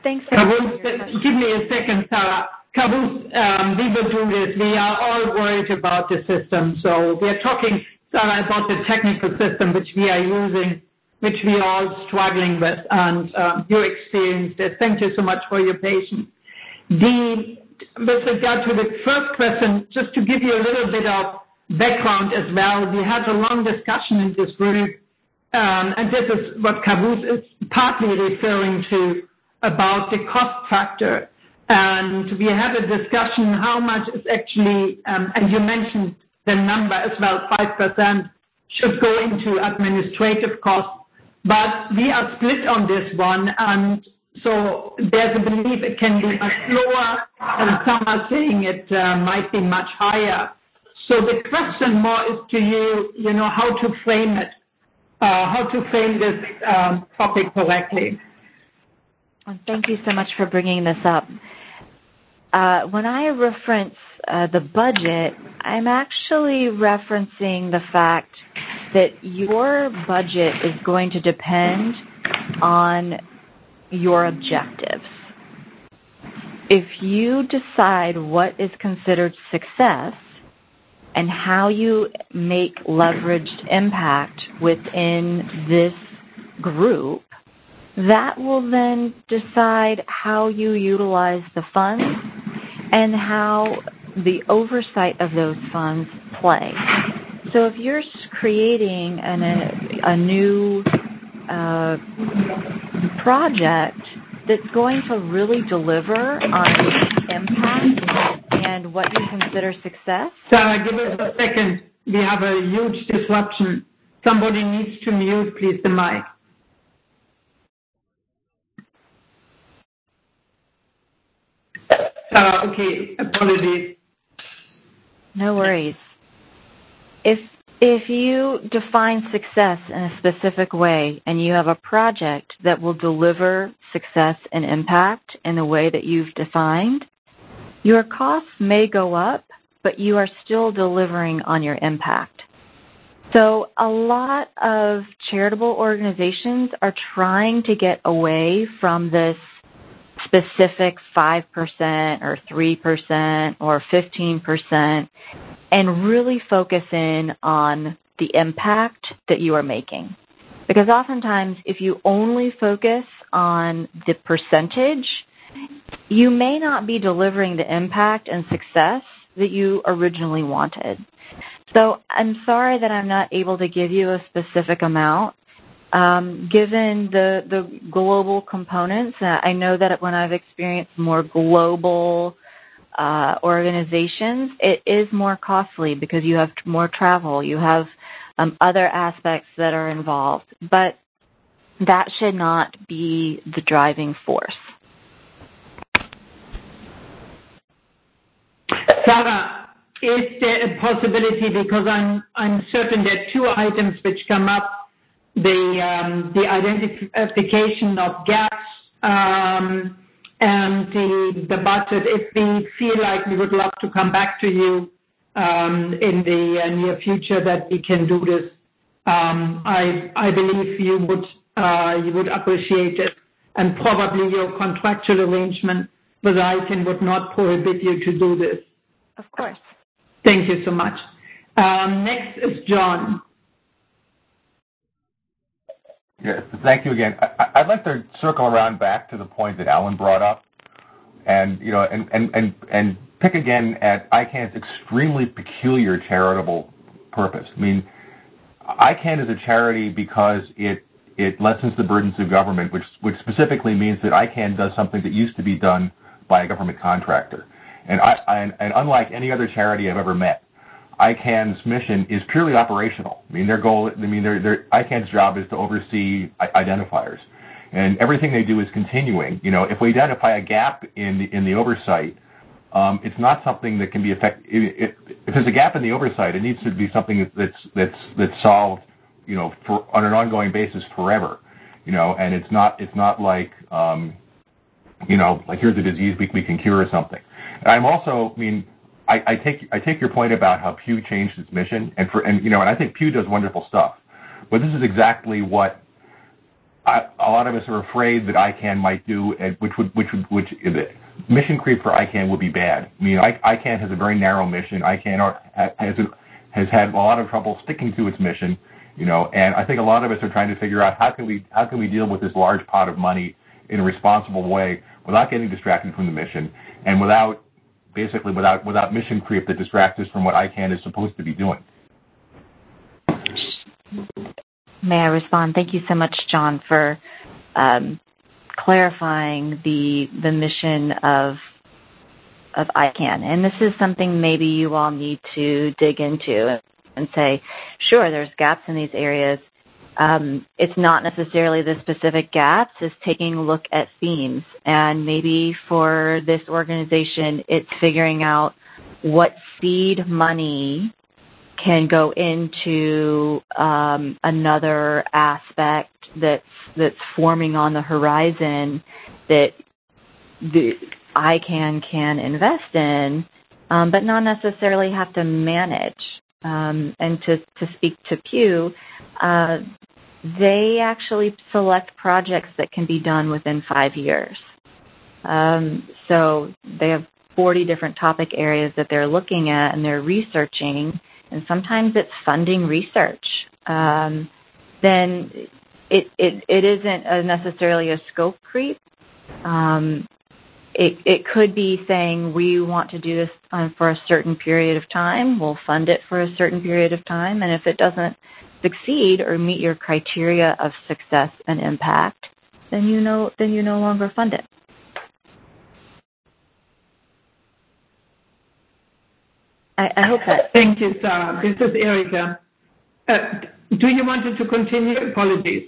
thanks for Kavus, give me a second, Sarah. Kavus, um, we will do this. We are all worried about the system. So we are talking, Sarah, about the technical system which we are using, which we are all struggling with, and um, you experienced it. Thank you so much for your patience. The, with regard to the first question, just to give you a little bit of background as well, we had a long discussion in this group, um, and this is what Kavus is partly referring to about the cost factor. And we had a discussion how much is actually, um, and you mentioned the number as well, five percent should go into administrative costs. But we are split on this one, and so there's a belief it can be much lower, and some are saying it uh, might be much higher. So the question more is to you, you know, how to frame it, uh, how to frame this um, topic correctly. Thank you so much for bringing this up. Uh, when I reference uh, the budget, I'm actually referencing the fact that your budget is going to depend on your objectives. If you decide what is considered success and how you make leveraged impact within this group, that will then decide how you utilize the funds and how the oversight of those funds play. So if you're creating an, a, a new uh, project that's going to really deliver on impact and what you consider success. Sarah, give us a second. We have a huge disruption. Somebody needs to mute, please, the mic. Sarah, okay, apologies. No worries. If if you define success in a specific way and you have a project that will deliver success and impact in the way that you've defined, your costs may go up, but you are still delivering on your impact. So a lot of charitable organizations are trying to get away from this specific five percent or three percent or fifteen percent and really focus in on the impact that you are making. Because oftentimes, if you only focus on the percentage, you may not be delivering the impact and success that you originally wanted. So I'm sorry that I'm not able to give you a specific amount. Um, given the, the global components, uh, I know that when I've experienced more global uh, organizations, it is more costly because you have more travel, you have um, other aspects that are involved, but that should not be the driving force. Sarah, is there a possibility, because I'm, I'm certain there are two items which come up, the um, the identification of gaps um, and the the budget. If we feel like we would love to come back to you um, in the uh, near future, that we can do this, um, I I believe you would uh, you would appreciate it, and probably your contractual arrangement with I C A N would not prohibit you to do this. Of course. Thank you so much. Um, next is John. Yes, thank you again. I, I'd like to circle around back to the point that Alan brought up, and you know, and and and, and pick again at I C A N's extremely peculiar charitable purpose. I mean, I C A N is a charity because it it lessens the burdens of government, which which specifically means that I C A N does something that used to be done by a government contractor, and I and, and unlike any other charity I've ever met, I C A N's mission is purely operational. I mean, their goal, I mean, their, their, I C A N's job is to oversee identifiers. And everything they do is continuing. You know, if we identify a gap in the, in the oversight, um, it's not something that can be effective. If, if there's a gap in the oversight, it needs to be something that's, that's, that's solved, you know, for, on an ongoing basis forever. You know, and it's not, it's not like, um, you know, like here's a disease we, we can cure or something. And I'm also, I mean, I, I take I take your point about how Pew changed its mission, and for and you know, and I think Pew does wonderful stuff. But this is exactly what I, a lot of us are afraid that I CAN might do, which would, which would, which mission creep for I CAN would be bad. I mean, I, I CAN has a very narrow mission. I CAN has has had a lot of trouble sticking to its mission, you know. And I think a lot of us are trying to figure out how can we how can we deal with this large pot of money in a responsible way without getting distracted from the mission and without basically without without mission creep that distracts us from what I CAN is supposed to be doing. May I respond? Thank you so much, John, for um, clarifying the the mission of of I CAN. And this is something maybe you all need to dig into and say, sure, there's gaps in these areas. Um, it's not necessarily the specific gaps. It's taking a look at themes. And maybe for this organization, it's figuring out what seed money can go into um, another aspect that's that's forming on the horizon that the I CAN can invest in, um, but not necessarily have to manage. Um, and to, to speak to Pew, uh, they actually select projects that can be done within five years. Um, so they have forty different topic areas that they're looking at and they're researching. And sometimes it's funding research, um, then it, it, it isn't a necessarily a scope creep. Um, it, it could be saying we want to do this um, for a certain period of time. We'll fund it for a certain period of time. And if it doesn't succeed or meet your criteria of success and impact, then you know then you no longer fund it. I, I hope that. Thank you, Sarah. This is Erica. Uh, do you want to continue? Apologies.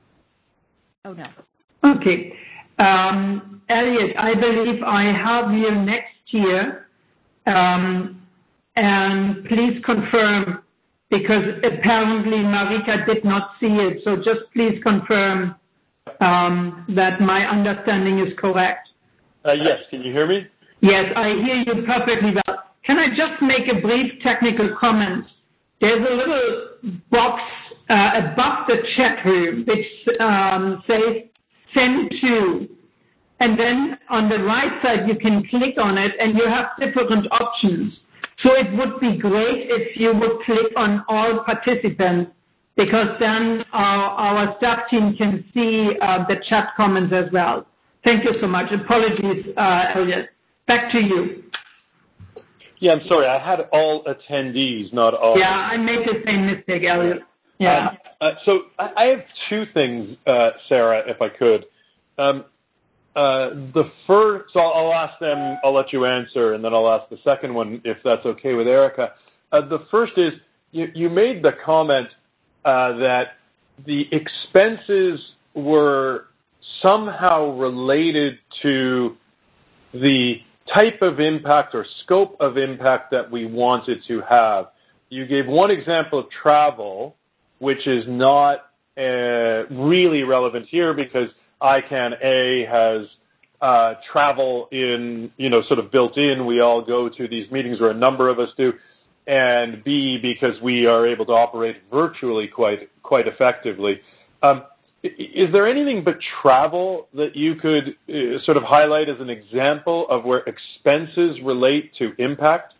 Oh, no. Okay. Um, Elliot, I believe I have you next year. Um, and please confirm, because apparently Marika did not see it. So just please confirm um, that my understanding is correct. Uh, yes. Can you hear me? Yes, I hear you perfectly well. Can I just make a brief technical comment? There's a little box uh, above the chat room which um, says send to. And then on the right side, you can click on it and you have different options. So it would be great if you would click on all participants, because then our, our staff team can see uh, the chat comments as well. Thank you so much. Apologies, uh, Elliot. Back to you. Yeah, I'm sorry. I had all attendees, not all. Yeah, I made the same mistake, Elliot. Yeah. Um, uh, so I, I have two things, uh, Sarah, if I could. Um, uh, the first, so I'll ask them, I'll let you answer, and then I'll ask the second one, if that's okay with Erica. Uh, the first is, you, you made the comment uh, that the expenses were somehow related to the type of impact or scope of impact that we wanted to have. You gave one example of travel, which is not uh, really relevant here because I CAN A has uh, travel in, you know, sort of built in. We all go to these meetings, or a number of us do, and B, because we are able to operate virtually quite quite effectively. Um, Is there anything but travel that you could uh, sort of highlight as an example of where expenses relate to impact?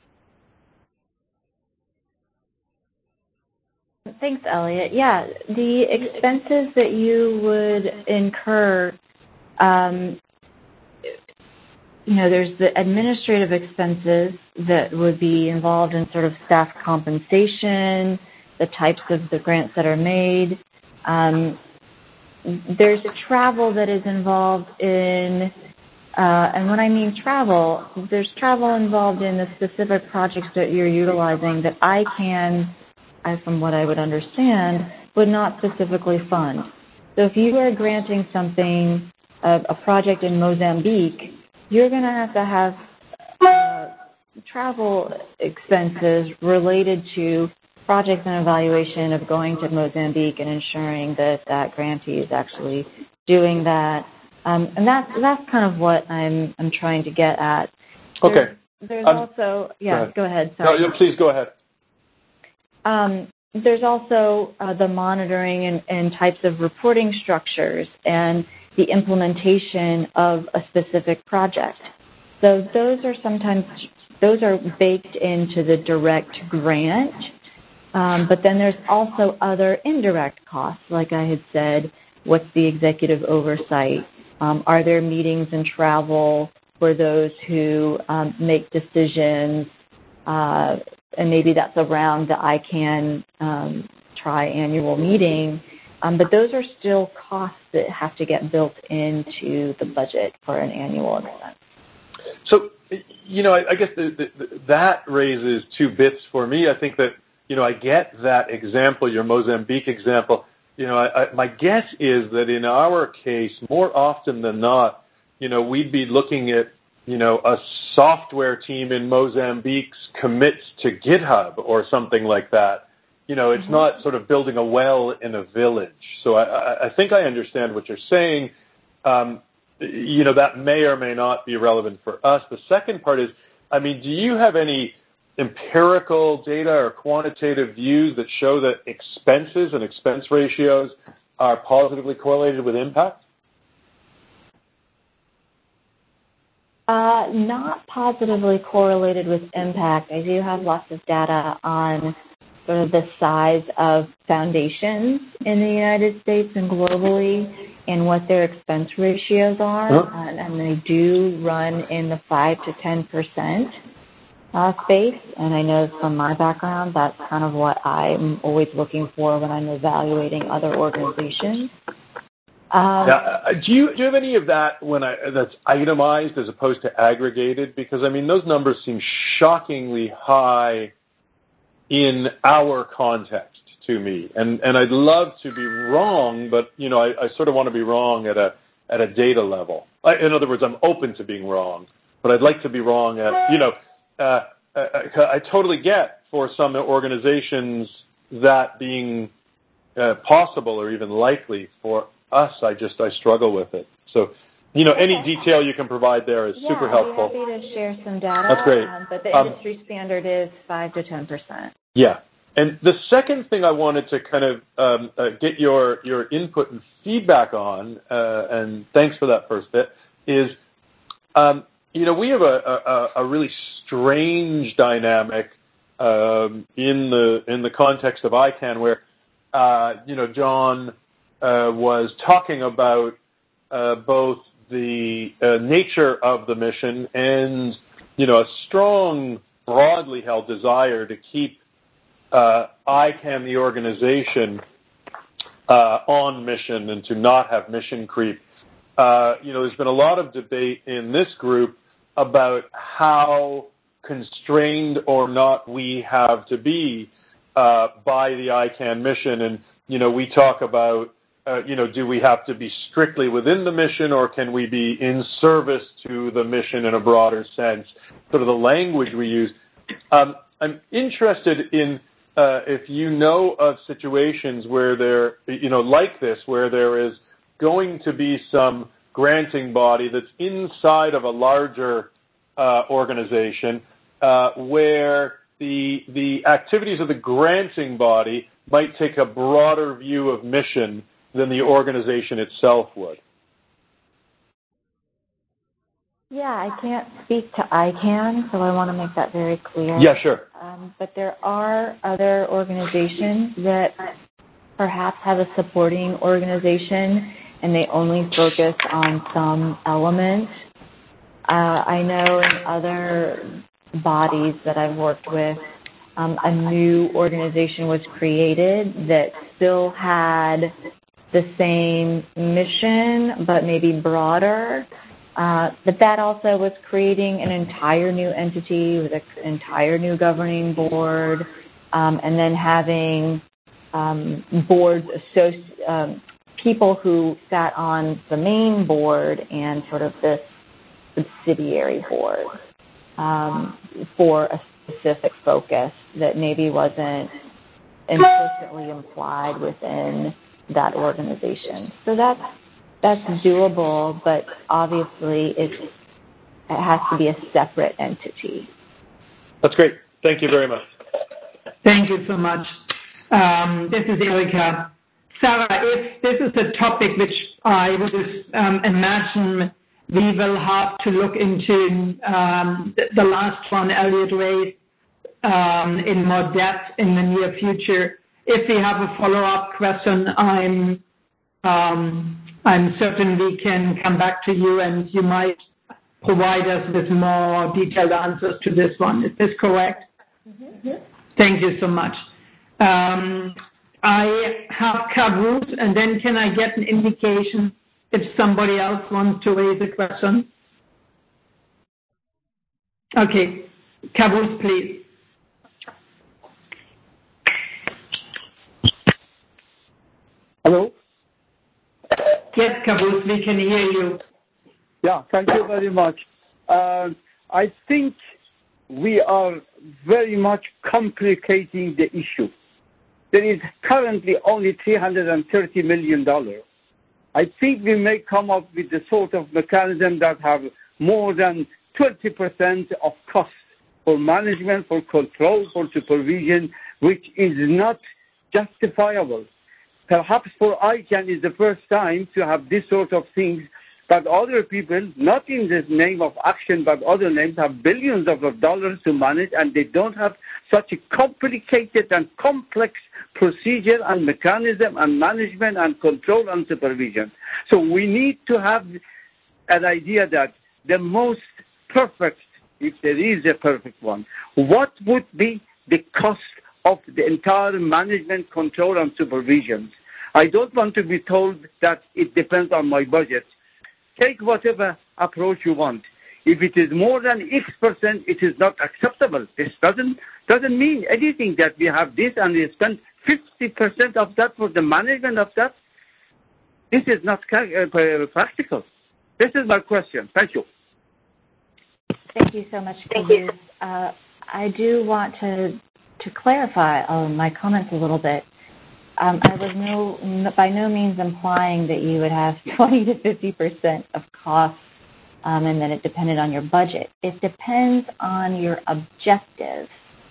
Thanks, Elliot. Yeah, the expenses that you would incur, um, you know, there's the administrative expenses that would be involved in sort of staff compensation, the types of the grants that are made. Um, There's travel that is involved in, uh, and when I mean travel, there's travel involved in the specific projects that you're utilizing that I CAN, I, from what I would understand, would not specifically fund. So if you are granting something, a, a project in Mozambique, you're going to have to have uh, travel expenses related to projects and evaluation of going to Mozambique and ensuring that that grantee is actually doing that. Um, and that's that's kind of what I'm I'm trying to get at. There's, okay. There's um, also, yeah, go ahead. Go ahead sorry. No, please go ahead. Um, there's also uh, the monitoring and, and types of reporting structures and the implementation of a specific project. So those are sometimes, those are baked into the direct grant, um, but then there's also other indirect costs. Like I had said, what's the executive oversight? Um, are there meetings and travel for those who um, make decisions? Uh, and maybe that's around the I CAN um, tri-annual meeting. Um, but those are still costs that have to get built into the budget for an annual expense. So, you know, I, I guess the, the, the, that raises two bits for me. I think that, you know, I get that example, your Mozambique example. You know, I, I, my guess is that in our case, more often than not, you know, we'd be looking at, you know, a software team in Mozambique commits to GitHub or something like that. You know, it's mm-hmm. not sort of building a well in a village. So I, I think I understand what you're saying. Um, you know, that may or may not be relevant for us. The second part is, I mean, do you have any empirical data or quantitative views that show that expenses and expense ratios are positively correlated with impact? Uh, not positively correlated with impact. I do have lots of data on sort of the size of foundations in the United States and globally and what their expense ratios are. Uh-huh. And, and they do run in the five to ten percent uh, space. And I know from my background, that's kind of what I'm always looking for when I'm evaluating other organizations. Um, now, do you do you have any of that when I that's itemized as opposed to aggregated? Because I mean, those numbers seem shockingly high in our context to me, and and I'd love to be wrong, but you know, I, I sort of want to be wrong at a at a data level. I, in other words, I'm open to being wrong, but I'd like to be wrong at you know. Uh, I, I totally get for some organizations that being uh, possible or even likely. For us, I just, I struggle with it. So, you know, any detail you can provide there is yeah, super helpful. Yeah, I'd be happy to share some data. That's great. Um, but the um, industry standard is five to ten percent. Yeah. And the second thing I wanted to kind of um, uh, get your, your input and feedback on, uh, and thanks for that first bit, is, um, you know, we have a, a, a really strange dynamic um, in the in the context of I CAN where, uh, you know, John Uh, was talking about uh, both the uh, nature of the mission and, you know, a strong, broadly held desire to keep uh, I CAN, the organization, uh, on mission and to not have mission creep. Uh, you know, there's been a lot of debate in this group about how constrained or not we have to be uh, by the I CAN mission. And, you know, we talk about Uh, you know, do we have to be strictly within the mission, or can we be in service to the mission in a broader sense? Sort of the language we use. Um, I'm interested in uh, if you know of situations where there, you know, like this, where there is going to be some granting body that's inside of a larger uh, organization, uh, where the the activities of the granting body might take a broader view of mission than the organization itself would. Yeah, I can't speak to I CAN, so I want to make that very clear. Yeah, sure. Um, but there are other organizations that perhaps have a supporting organization and they only focus on some element. Uh, I know in other bodies that I've worked with, um, a new organization was created that still had the same mission, but maybe broader. Uh, but that also was creating an entire new entity with an entire new governing board, um, and then having um, boards, associ- um, people who sat on the main board and sort of this subsidiary board um, for a specific focus that maybe wasn't implicitly implied within that organization. So that's that's doable, but obviously it, it has to be a separate entity. That's great. Thank you very much. Thank you so much. Um, this is Erika. Sarah, if this is a topic which I would um, imagine we will have to look into, um, the, the last one Elliot raised, um, in more depth in the near future. If we have a follow-up question, I'm um, I'm certain we can come back to you and you might provide us with more detailed answers to this one. Is this correct? Mm-hmm. Thank you so much. Um, I have Kavuz, and then can I get an indication if somebody else wants to raise a question? Okay. Kavuz, please. Hello? Yes, Kavuz, we can hear you. Yeah, thank you very much. Uh, I think we are very much complicating the issue. There is currently only three hundred thirty million dollars. I think we may come up with the sort of mechanism that have more than twenty percent of cost for management, for control, for supervision, which is not justifiable. Perhaps for I CAN is the first time to have this sort of things, but other people, not in the name of action, but other names, have billions of dollars to manage, and they don't have such a complicated and complex procedure and mechanism and management and control and supervision. So we need to have an idea that the most perfect, if there is a perfect one, what would be the cost of the entire management, control, and supervision? I don't want to be told that it depends on my budget. Take whatever approach you want. If it is more than X percent, it is not acceptable. This doesn't doesn't mean anything that we have this and we spend fifty percent of that for the management of that. This is not uh, practical. This is my question. Thank you. Thank you so much, Kavuz. Uh, I do want to to clarify uh, my comments a little bit. Um, I was no, by no means implying that you would have twenty to fifty percent of costs um, and that it depended on your budget. It depends on your objective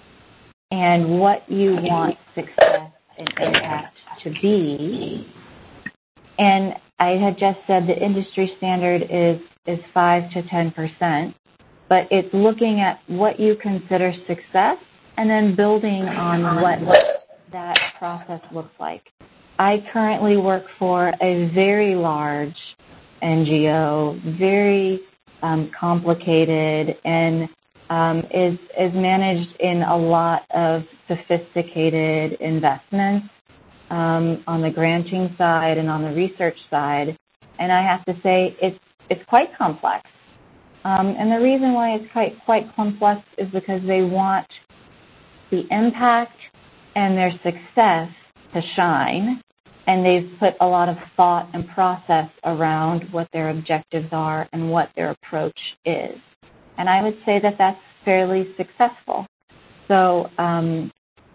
and what you want success and impact to be. And I had just said the industry standard is, is five to ten percent, but it's looking at what you consider success and then building on what that process looks like. I currently work for a very large N G O, very um, complicated, and um, is is managed in a lot of sophisticated investments um, on the granting side and on the research side. And I have to say it's it's quite complex. Um, and the reason why it's quite quite complex is because they want the impact and their success to shine, and they've put a lot of thought and process around what their objectives are and what their approach is. And I would say that that's fairly successful. So um,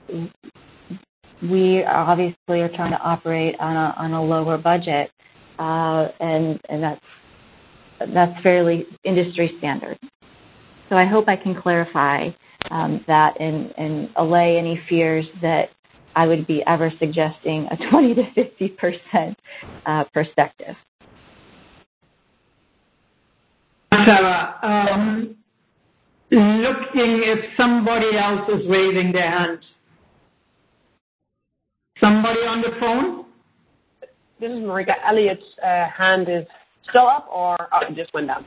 we obviously are trying to operate on a, on a lower budget, uh, and, and that's that's fairly industry standard. So I hope I can clarify Um, that and, and allay any fears that I would be ever suggesting a twenty to fifty percent uh, perspective. Sarah, um, looking if somebody else is raising their hand. Somebody on the phone? This is Marika. Elliot's uh, hand is still up, or oh, it just went down?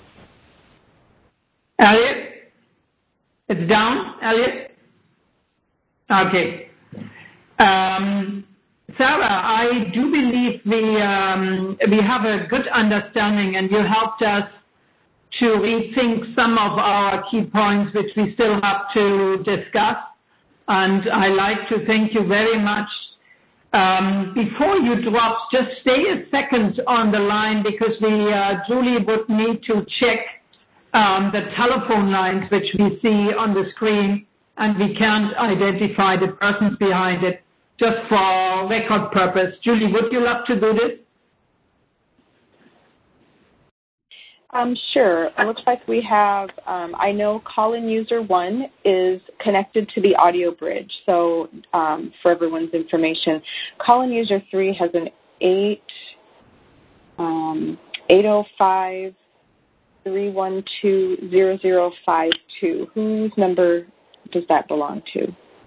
Elliot? It's down, Elliot? Okay. Um, Sarah, I do believe we um, we have a good understanding, and you helped us to rethink some of our key points which we still have to discuss. And I like to thank you very much. Um, before you drop, just stay a second on the line, because we uh, Julie would need to check Um, the telephone lines which we see on the screen, and we can't identify the persons behind it, just for record purpose. Julie, would you love to do this? Um, sure. It looks like we have, um, I know call-in user one is connected to the audio bridge. So um, for everyone's information, call-in user three has an eight, um, eight oh five, three one two, zero zero five two. Whose number does that belong to?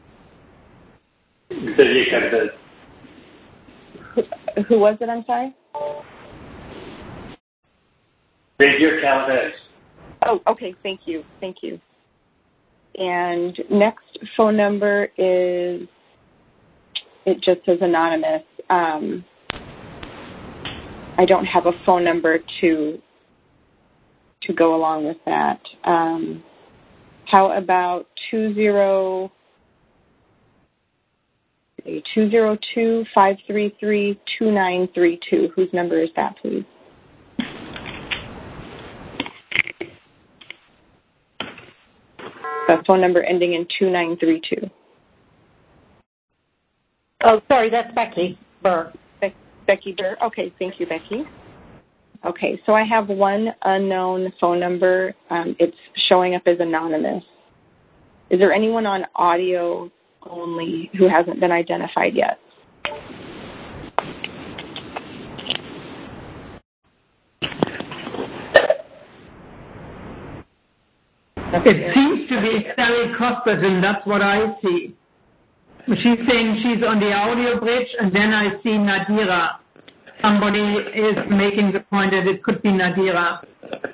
Who, who was it, I'm sorry? Radio Calvez. Oh, okay. Thank you. Thank you. And next phone number is, it just says anonymous. Um, I don't have a phone number to to go along with that. Um, how about two zero two zero two five three three two nine three two? Whose number is that, please? The phone number ending in two nine three two. Oh, sorry, that's Becky Burr. Be- Becky Burr. Okay, thank you, Becky. Okay, so I have one unknown phone number. Um, it's showing up as anonymous. Is there anyone on audio only who hasn't been identified yet? It seems to be Sally Cuthbert, and that's what I see. She's saying she's on the audio bridge, and then I see Nadira. Somebody is making the point that it could be Nadira.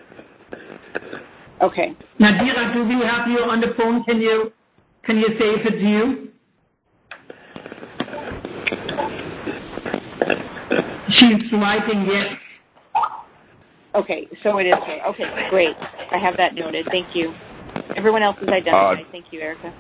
Okay. Nadira, do we have you on the phone? Can you can you say if it's you? She's writing yes. Okay, so it is her. Okay, great. I have that noted. Thank you. Everyone else is identified. Uh, Thank you, Erica.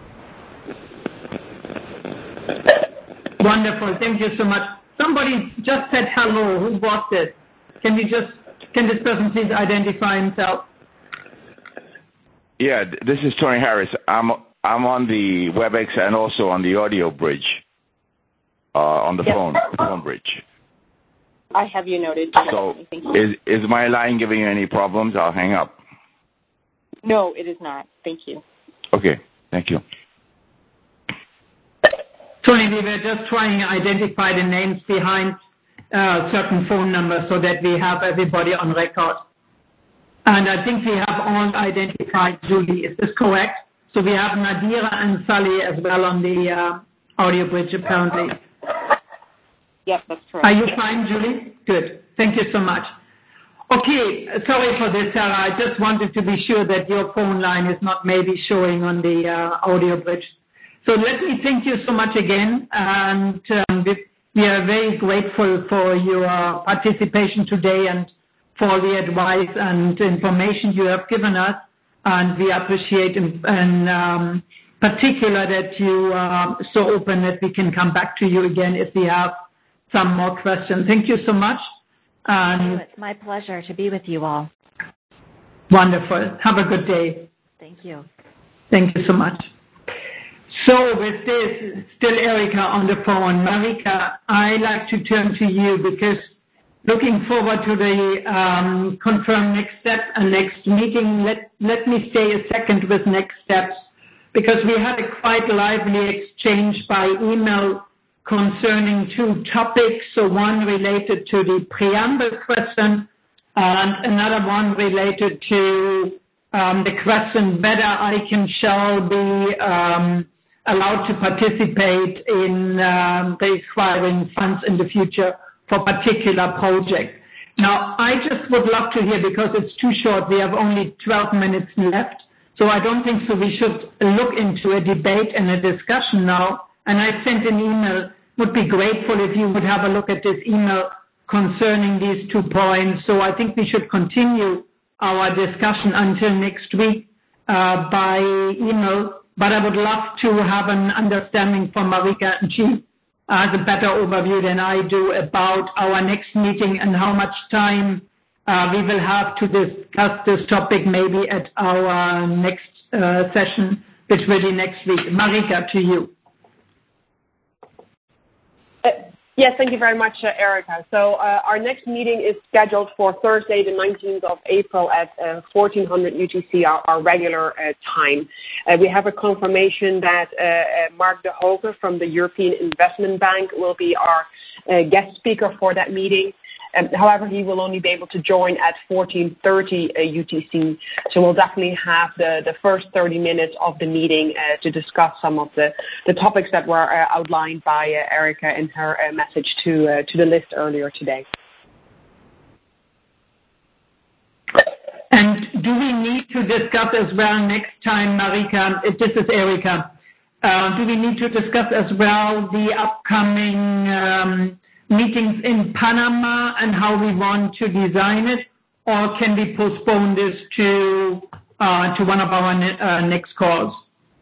Wonderful. Thank you so much. Somebody just said hello. Who was it? Can you just can this person please identify himself? Yeah, this is Tony Harris. I'm I'm on the WebEx and also on the audio bridge. Uh, on the yep. phone phone bridge. I have you noted. So is is my line giving you any problems? I'll hang up. No, it is not. Thank you. Okay. Thank you. Tony, we were just trying to identify the names behind uh, certain phone numbers so that we have everybody on record. And I think we have all identified Julie. Is this correct? So we have Nadira and Sally as well on the uh, audio bridge, apparently. Yep, that's correct. Are you fine, Julie? Good. Thank you so much. Okay, sorry for this, Sarah. I just wanted to be sure that your phone line is not maybe showing on the uh, audio bridge. So let me thank you so much again, and um, we, we are very grateful for your participation today and for the advice and information you have given us, and we appreciate in, in um, particular that you are so open that we can come back to you again if we have some more questions. Thank you so much. And it's my pleasure to be with you all. Wonderful. Have a good day. Thank you. Thank you so much. So with this, still Erica on the phone. Marika, I like to turn to you because looking forward to the um, confirmed next step and next meeting. Let, let me stay a second with next steps because we had a quite lively exchange by email concerning two topics. So one related to the preamble question and another one related to um, the question whether I can shall be um, allowed to participate in um, requiring funds in the future for particular projects. Now, I just would love to hear, because it's too short, we have only twelve minutes left, so I don't think so we should look into a debate and a discussion now. And I sent an email. Would be grateful if you would have a look at this email concerning these two points. So I think we should continue our discussion until next week uh, by email. But I would love to have an understanding from Marika, and she has a better overview than I do about our next meeting and how much time uh, we will have to discuss this topic maybe at our next uh, session, which will be next week. Marika, to you. Uh, Yes, thank you very much, uh, Erica. So uh, our next meeting is scheduled for Thursday, the nineteenth of April at uh, fourteen hundred U T C, our, our regular uh, time. Uh, we have a confirmation that uh, uh, Mark de Hooge from the European Investment Bank will be our uh, guest speaker for that meeting. Um, however, he will only be able to join at fourteen thirty uh, U T C. So we'll definitely have the, the first thirty minutes of the meeting uh, to discuss some of the, the topics that were uh, outlined by uh, Erica in her uh, message to uh, to the list earlier today. And do we need to discuss as well next time, Marika, this is Erica, uh, do we need to discuss as well the upcoming um, meetings in Panama and how we want to design it, or can we postpone this to uh, to one of our ne- uh, next calls?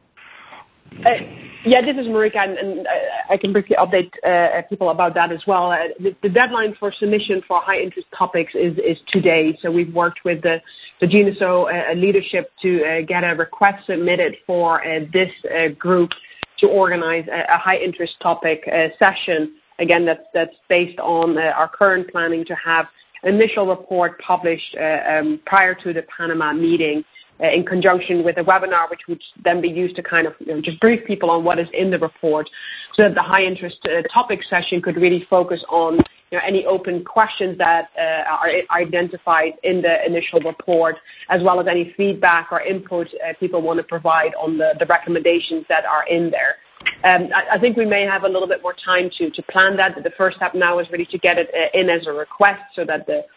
Uh, yeah, this is Marika, and, and I can briefly update uh, people about that as well. Uh, the, the deadline for submission for high-interest topics is, is today, so we've worked with the, the G N S O uh, leadership to uh, get a request submitted for uh, this uh, group to organize a, a high-interest topic uh, session. Again, that's, that's based on uh, our current planning to have an initial report published uh, um, prior to the Panama meeting uh, in conjunction with a webinar, which would then be used to kind of you know, just brief people on what is in the report, so that the high-interest uh, topic session could really focus on you know, any open questions that uh, are identified in the initial report, as well as any feedback or input uh, people want to provide on the, the recommendations that are in there. Um, I, I think we may have a little bit more time to, to plan that. The first step now is really to get it uh, in as a request so that the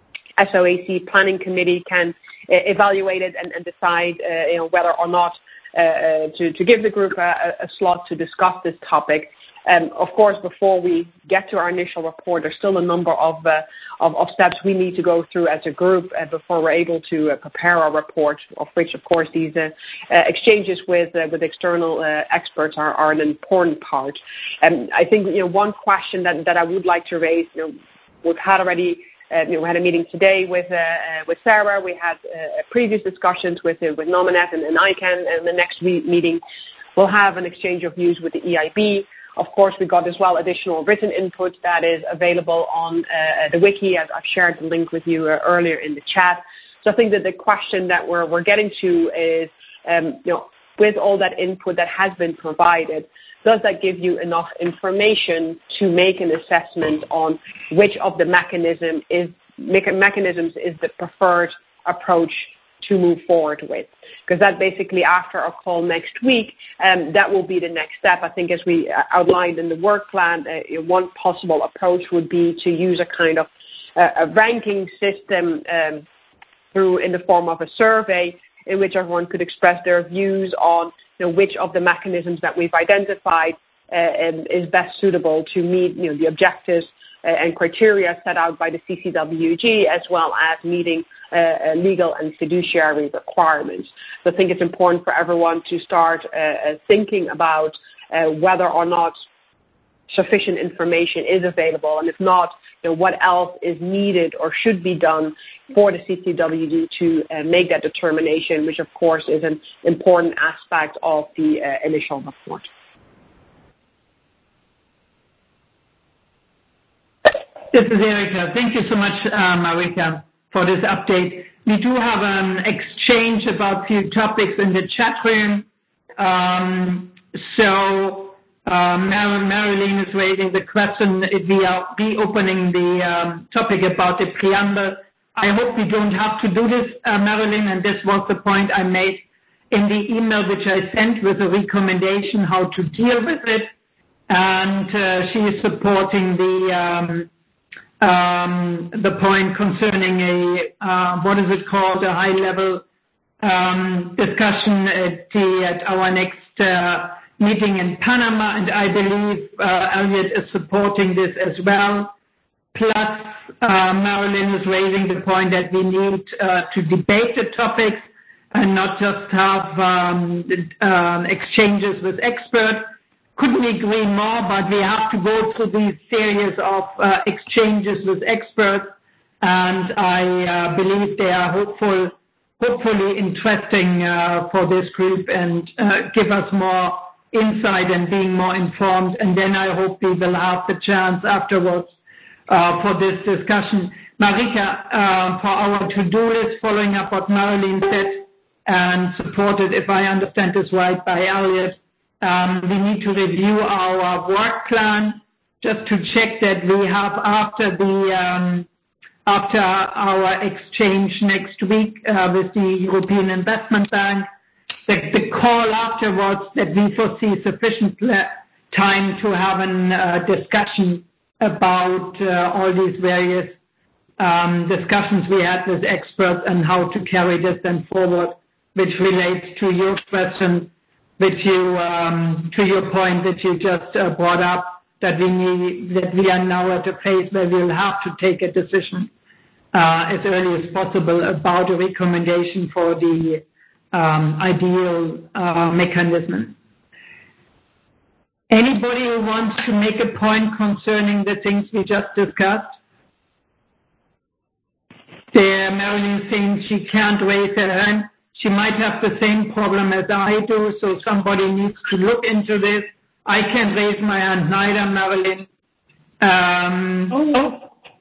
S O A C Planning Committee can uh, evaluate it and, and decide uh, you know, whether or not uh, to, to give the group a, a slot to discuss this topic. Um, of course, before we get to our initial report, there's still a number of, uh, of, of steps we need to go through as a group uh, before we're able to uh, prepare our report, of which, of course, these uh, uh, exchanges with uh, with external uh, experts are, are an important part. Um, I think you know one question that, that I would like to raise, you know, we've had already Uh, you know, we had a meeting today with uh, uh, with Sarah. We had uh, previous discussions with uh, with Nominet and, and ICANN, and the next week meeting we'll have an exchange of views with the E I B. Of course, we got as well additional written input that is available on uh, the wiki, as I've shared the link with you uh, earlier in the chat. So I think that the question that we're we're getting to is, um, you know, with all that input that has been provided, does that give you enough information to make an assessment on which of the mechanism is, mechanisms is the preferred approach to move forward with? Because that basically, after our call next week, um, that will be the next step. I think as we outlined in the work plan, uh, one possible approach would be to use a kind of uh, a ranking system um, through in the form of a survey in which everyone could express their views on you know, which of the mechanisms that we've identified uh, is best suitable to meet you know, the objectives uh, and criteria set out by the C C W G, as well as meeting uh, legal and fiduciary requirements. So I think it's important for everyone to start uh, thinking about uh, whether or not sufficient information is available, and if not, you know, what else is needed or should be done for the C C W G to uh, make that determination, which of course is an important aspect of the uh, initial report. This is Erica. Thank you so much, uh, Marika, for this update. We do have an exchange about a few topics in the chat room. Um, so Uh, Mar- Marilyn is raising the question if we are reopening the um, topic about the preamble. I hope we don't have to do this, uh, Marilyn, and this was the point I made in the email which I sent with a recommendation how to deal with it. And uh, she is supporting the um, um, the point concerning a, uh, what is it called, a high-level um, discussion at, the, at our next uh, meeting in Panama, and I believe uh, Elliot is supporting this as well. Plus, uh, Marilyn is raising the point that we need uh, to debate the topics and not just have um, um, exchanges with experts. Couldn't agree more, but we have to go through these series of uh, exchanges with experts, and I uh, believe they are hopeful, hopefully interesting uh, for this group and uh, give us more insight and being more informed. And then I hope we will have the chance afterwards uh, for this discussion. Marika, uh, for our to-do list, following up what Marilyn said and supported, if I understand this right, by Elliot, um, we need to review our work plan just to check that we have after the um, after our exchange next week uh, with the European Investment Bank, the, the call afterwards that we foresee sufficient time to have a uh, discussion about uh, all these various um, discussions we had with experts and how to carry this then forward, which relates to your question, which you um, to your point that you just uh, brought up, that we need, that we are now at a phase where we'll have to take a decision uh, as early as possible about a recommendation for the um, ideal uh, mechanism. Anybody who wants to make a point concerning the things we just discussed? There, Marilyn saying she can't raise her hand. She might have the same problem as I do, so somebody needs to look into this. I can't raise my hand neither, Marilyn. Um, oh.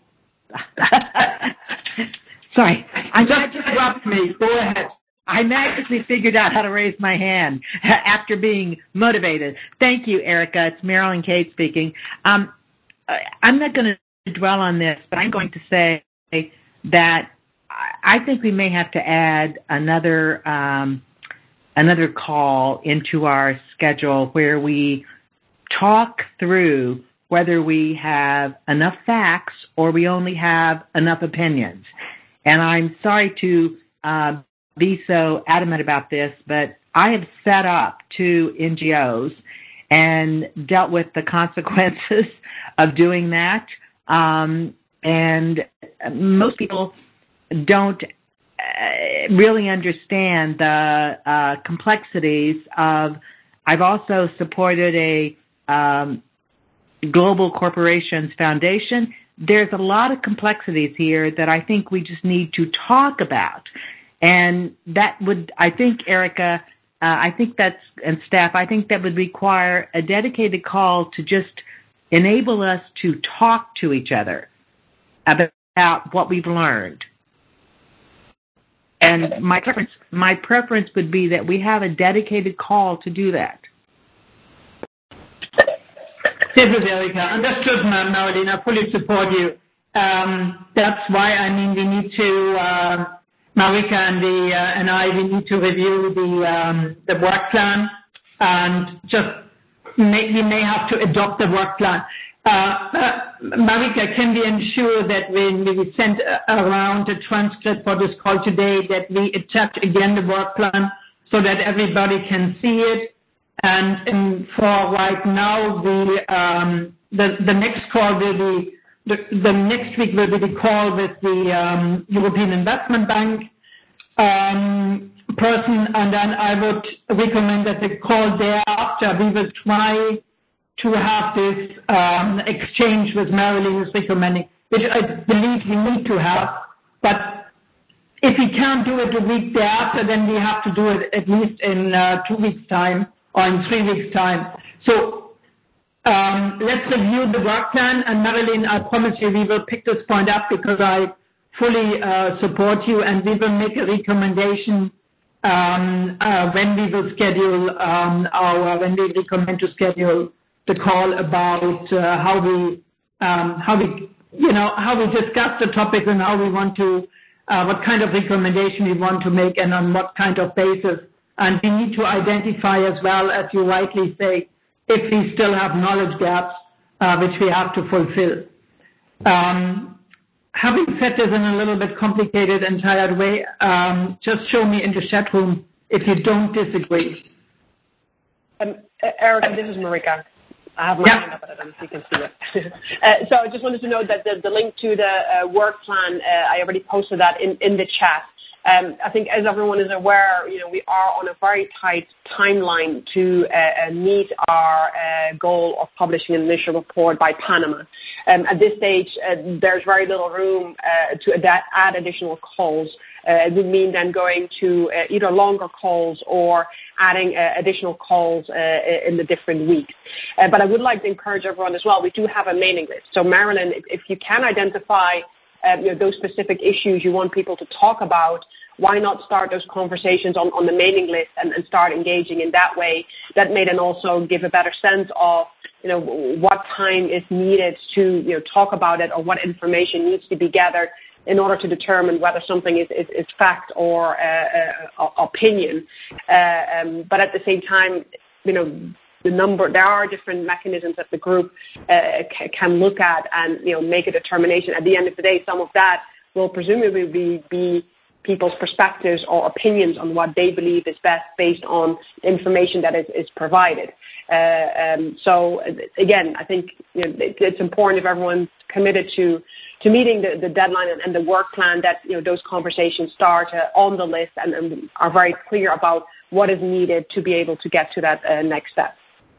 Sorry. I just interrupt me. Go ahead. I magically figured out how to raise my hand after being motivated. Thank you, Erica. It's Marilyn Kate speaking. Um, I'm not going to dwell on this, but I'm going to say that I think we may have to add another um, another call into our schedule where we talk through whether we have enough facts or we only have enough opinions. And I'm sorry to uh, be so adamant about this, but I have set up two N G Os and dealt with the consequences of doing that. Um, and most people don't uh, really understand the uh, complexities of. I've also supported a um, Global Corporations Foundation. There's a lot of complexities here that I think we just need to talk about. And that would, I think, Erica, uh, I think that's, and staff, I think that would require a dedicated call to just enable us to talk to each other about what we've learned. And my preference, my preference would be that we have a dedicated call to do that. This is Erica. Understood, Marilyn. I fully support you. Um, that's why, I mean, we need to, uh, Marika and, the, uh, and I, we need to review the, um, the work plan and just may, we may have to adopt the work plan. Uh, uh, Marika, can we ensure that when we send around a transcript for this call today, that we attach again the work plan so that everybody can see it? And, and for right now, the, um, the the next call will be the, the next week will be the call with the um, European Investment Bank um, person, and then I would recommend that the call thereafter we will try to have this um, exchange with Marilyn is recommending, which I believe we need to have. But if we can't do it a week thereafter, then we have to do it at least in uh, two weeks' time or in three weeks' time. So um, let's review the work plan. And Marilyn, I promise you we will pick this point up because I fully uh, support you, and we will make a recommendation um, uh, when we will schedule um, our, when we recommend to schedule the call about uh, how we, um, how we, you know, how we discuss the topic and how we want to, uh, what kind of recommendation we want to make and on what kind of basis. And we need to identify as well, as you rightly say, if we still have knowledge gaps, uh, which we have to fulfill. Um, having said this in a little bit complicated and tired way, um, just show me in the chat room if you don't disagree. Um, Erica, this is Marika. I have my yeah. hand up, I don't know if you can see it. uh, so I just wanted to note that the, the link to the uh, work plan, uh, I already posted that in, in the chat. Um, I think as everyone is aware, you know, we are on a very tight timeline to uh, uh, meet our uh, goal of publishing an initial report by Panama. Um, at this stage, uh, there's very little room uh, to ad- add additional calls. Uh, it would mean then going to uh, either longer calls or adding uh, additional calls uh, in the different weeks. Uh, but I would like to encourage everyone as well. We do have a mailing list. So Marilyn, if, if you can identify uh, you know, those specific issues you want people to talk about, why not start those conversations on, on the mailing list and, and start engaging in that way? That may then also give a better sense of, you know, what time is needed to, you know, talk about it, or what information needs to be gathered in order to determine whether something is, is, is fact or uh, uh, opinion. Uh, um, but at the same time, you know, the number, there are different mechanisms that the group uh, c- can look at and, you know, make a determination. At the end of the day, some of that will presumably be, be people's perspectives or opinions on what they believe is best based on information that is, is provided. Uh, um, so again, I think, you know, it, it's important if everyone's committed to to meeting the, the deadline and, and the work plan that, you know, those conversations start uh, on the list and, and are very clear about what is needed to be able to get to that uh, next step.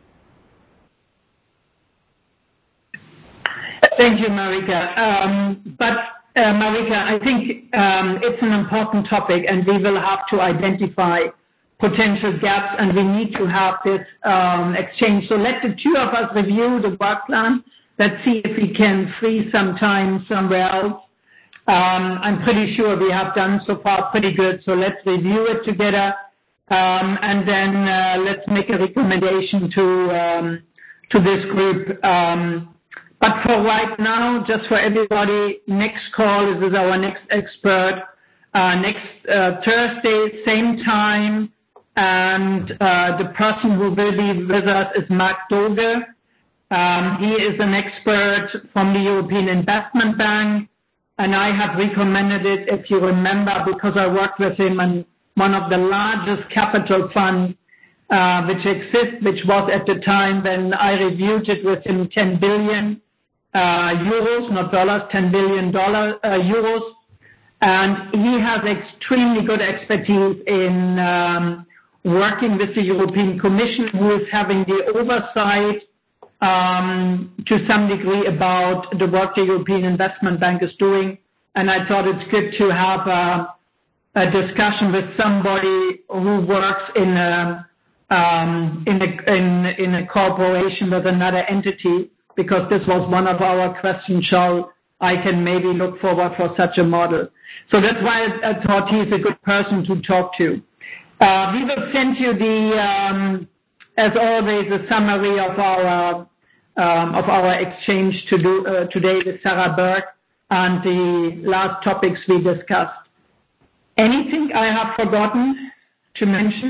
Thank you, Marika. Um, but uh, Marika, I think um, it's an important topic, and we will have to identify potential gaps, and we need to have this um, exchange. So let the two of us review the work plan. Let's see if we can free some time somewhere else. Um, I'm pretty sure we have done so far pretty good, so let's review it together, um, and then uh, let's make a recommendation to um, to this group. Um, but for right now, just for everybody, next call is with our next expert, uh, next uh, Thursday, same time, and uh, the person who will be with us is Mark Doge. Um, he is an expert from the European Investment Bank, and I have recommended it, if you remember, because I worked with him on one of the largest capital funds uh, which exists, which was at the time when I reviewed it with him ten billion uh, euros, not dollars, ten billion dollars, uh, euros. And he has extremely good expertise in um, working with the European Commission, who is having the oversight Um, to some degree about the work the European Investment Bank is doing, and I thought it's good to have a, a discussion with somebody who works in a, um, in, a, in, in a corporation with another entity, because this was one of our questions, shall I can maybe look forward for such a model. So that's why I, I thought he's a good person to talk to. Uh, we will send you the, um, as always, a summary of our Um, of our exchange to do, uh, today with Sarah Burke and the last topics we discussed. Anything I have forgotten to mention?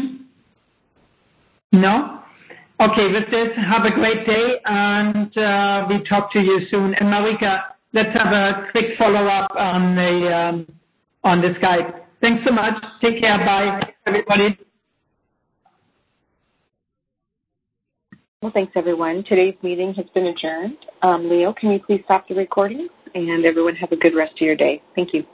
No? Okay, with this, have a great day, and uh, we talk to you soon. And Marika, let's have a quick follow-up on the um, on the Skype. Thanks so much. Take care. Bye, everybody. Well, thanks, everyone. Today's meeting has been adjourned. Um, Leo, can you please stop the recording? And everyone have a good rest of your day. Thank you.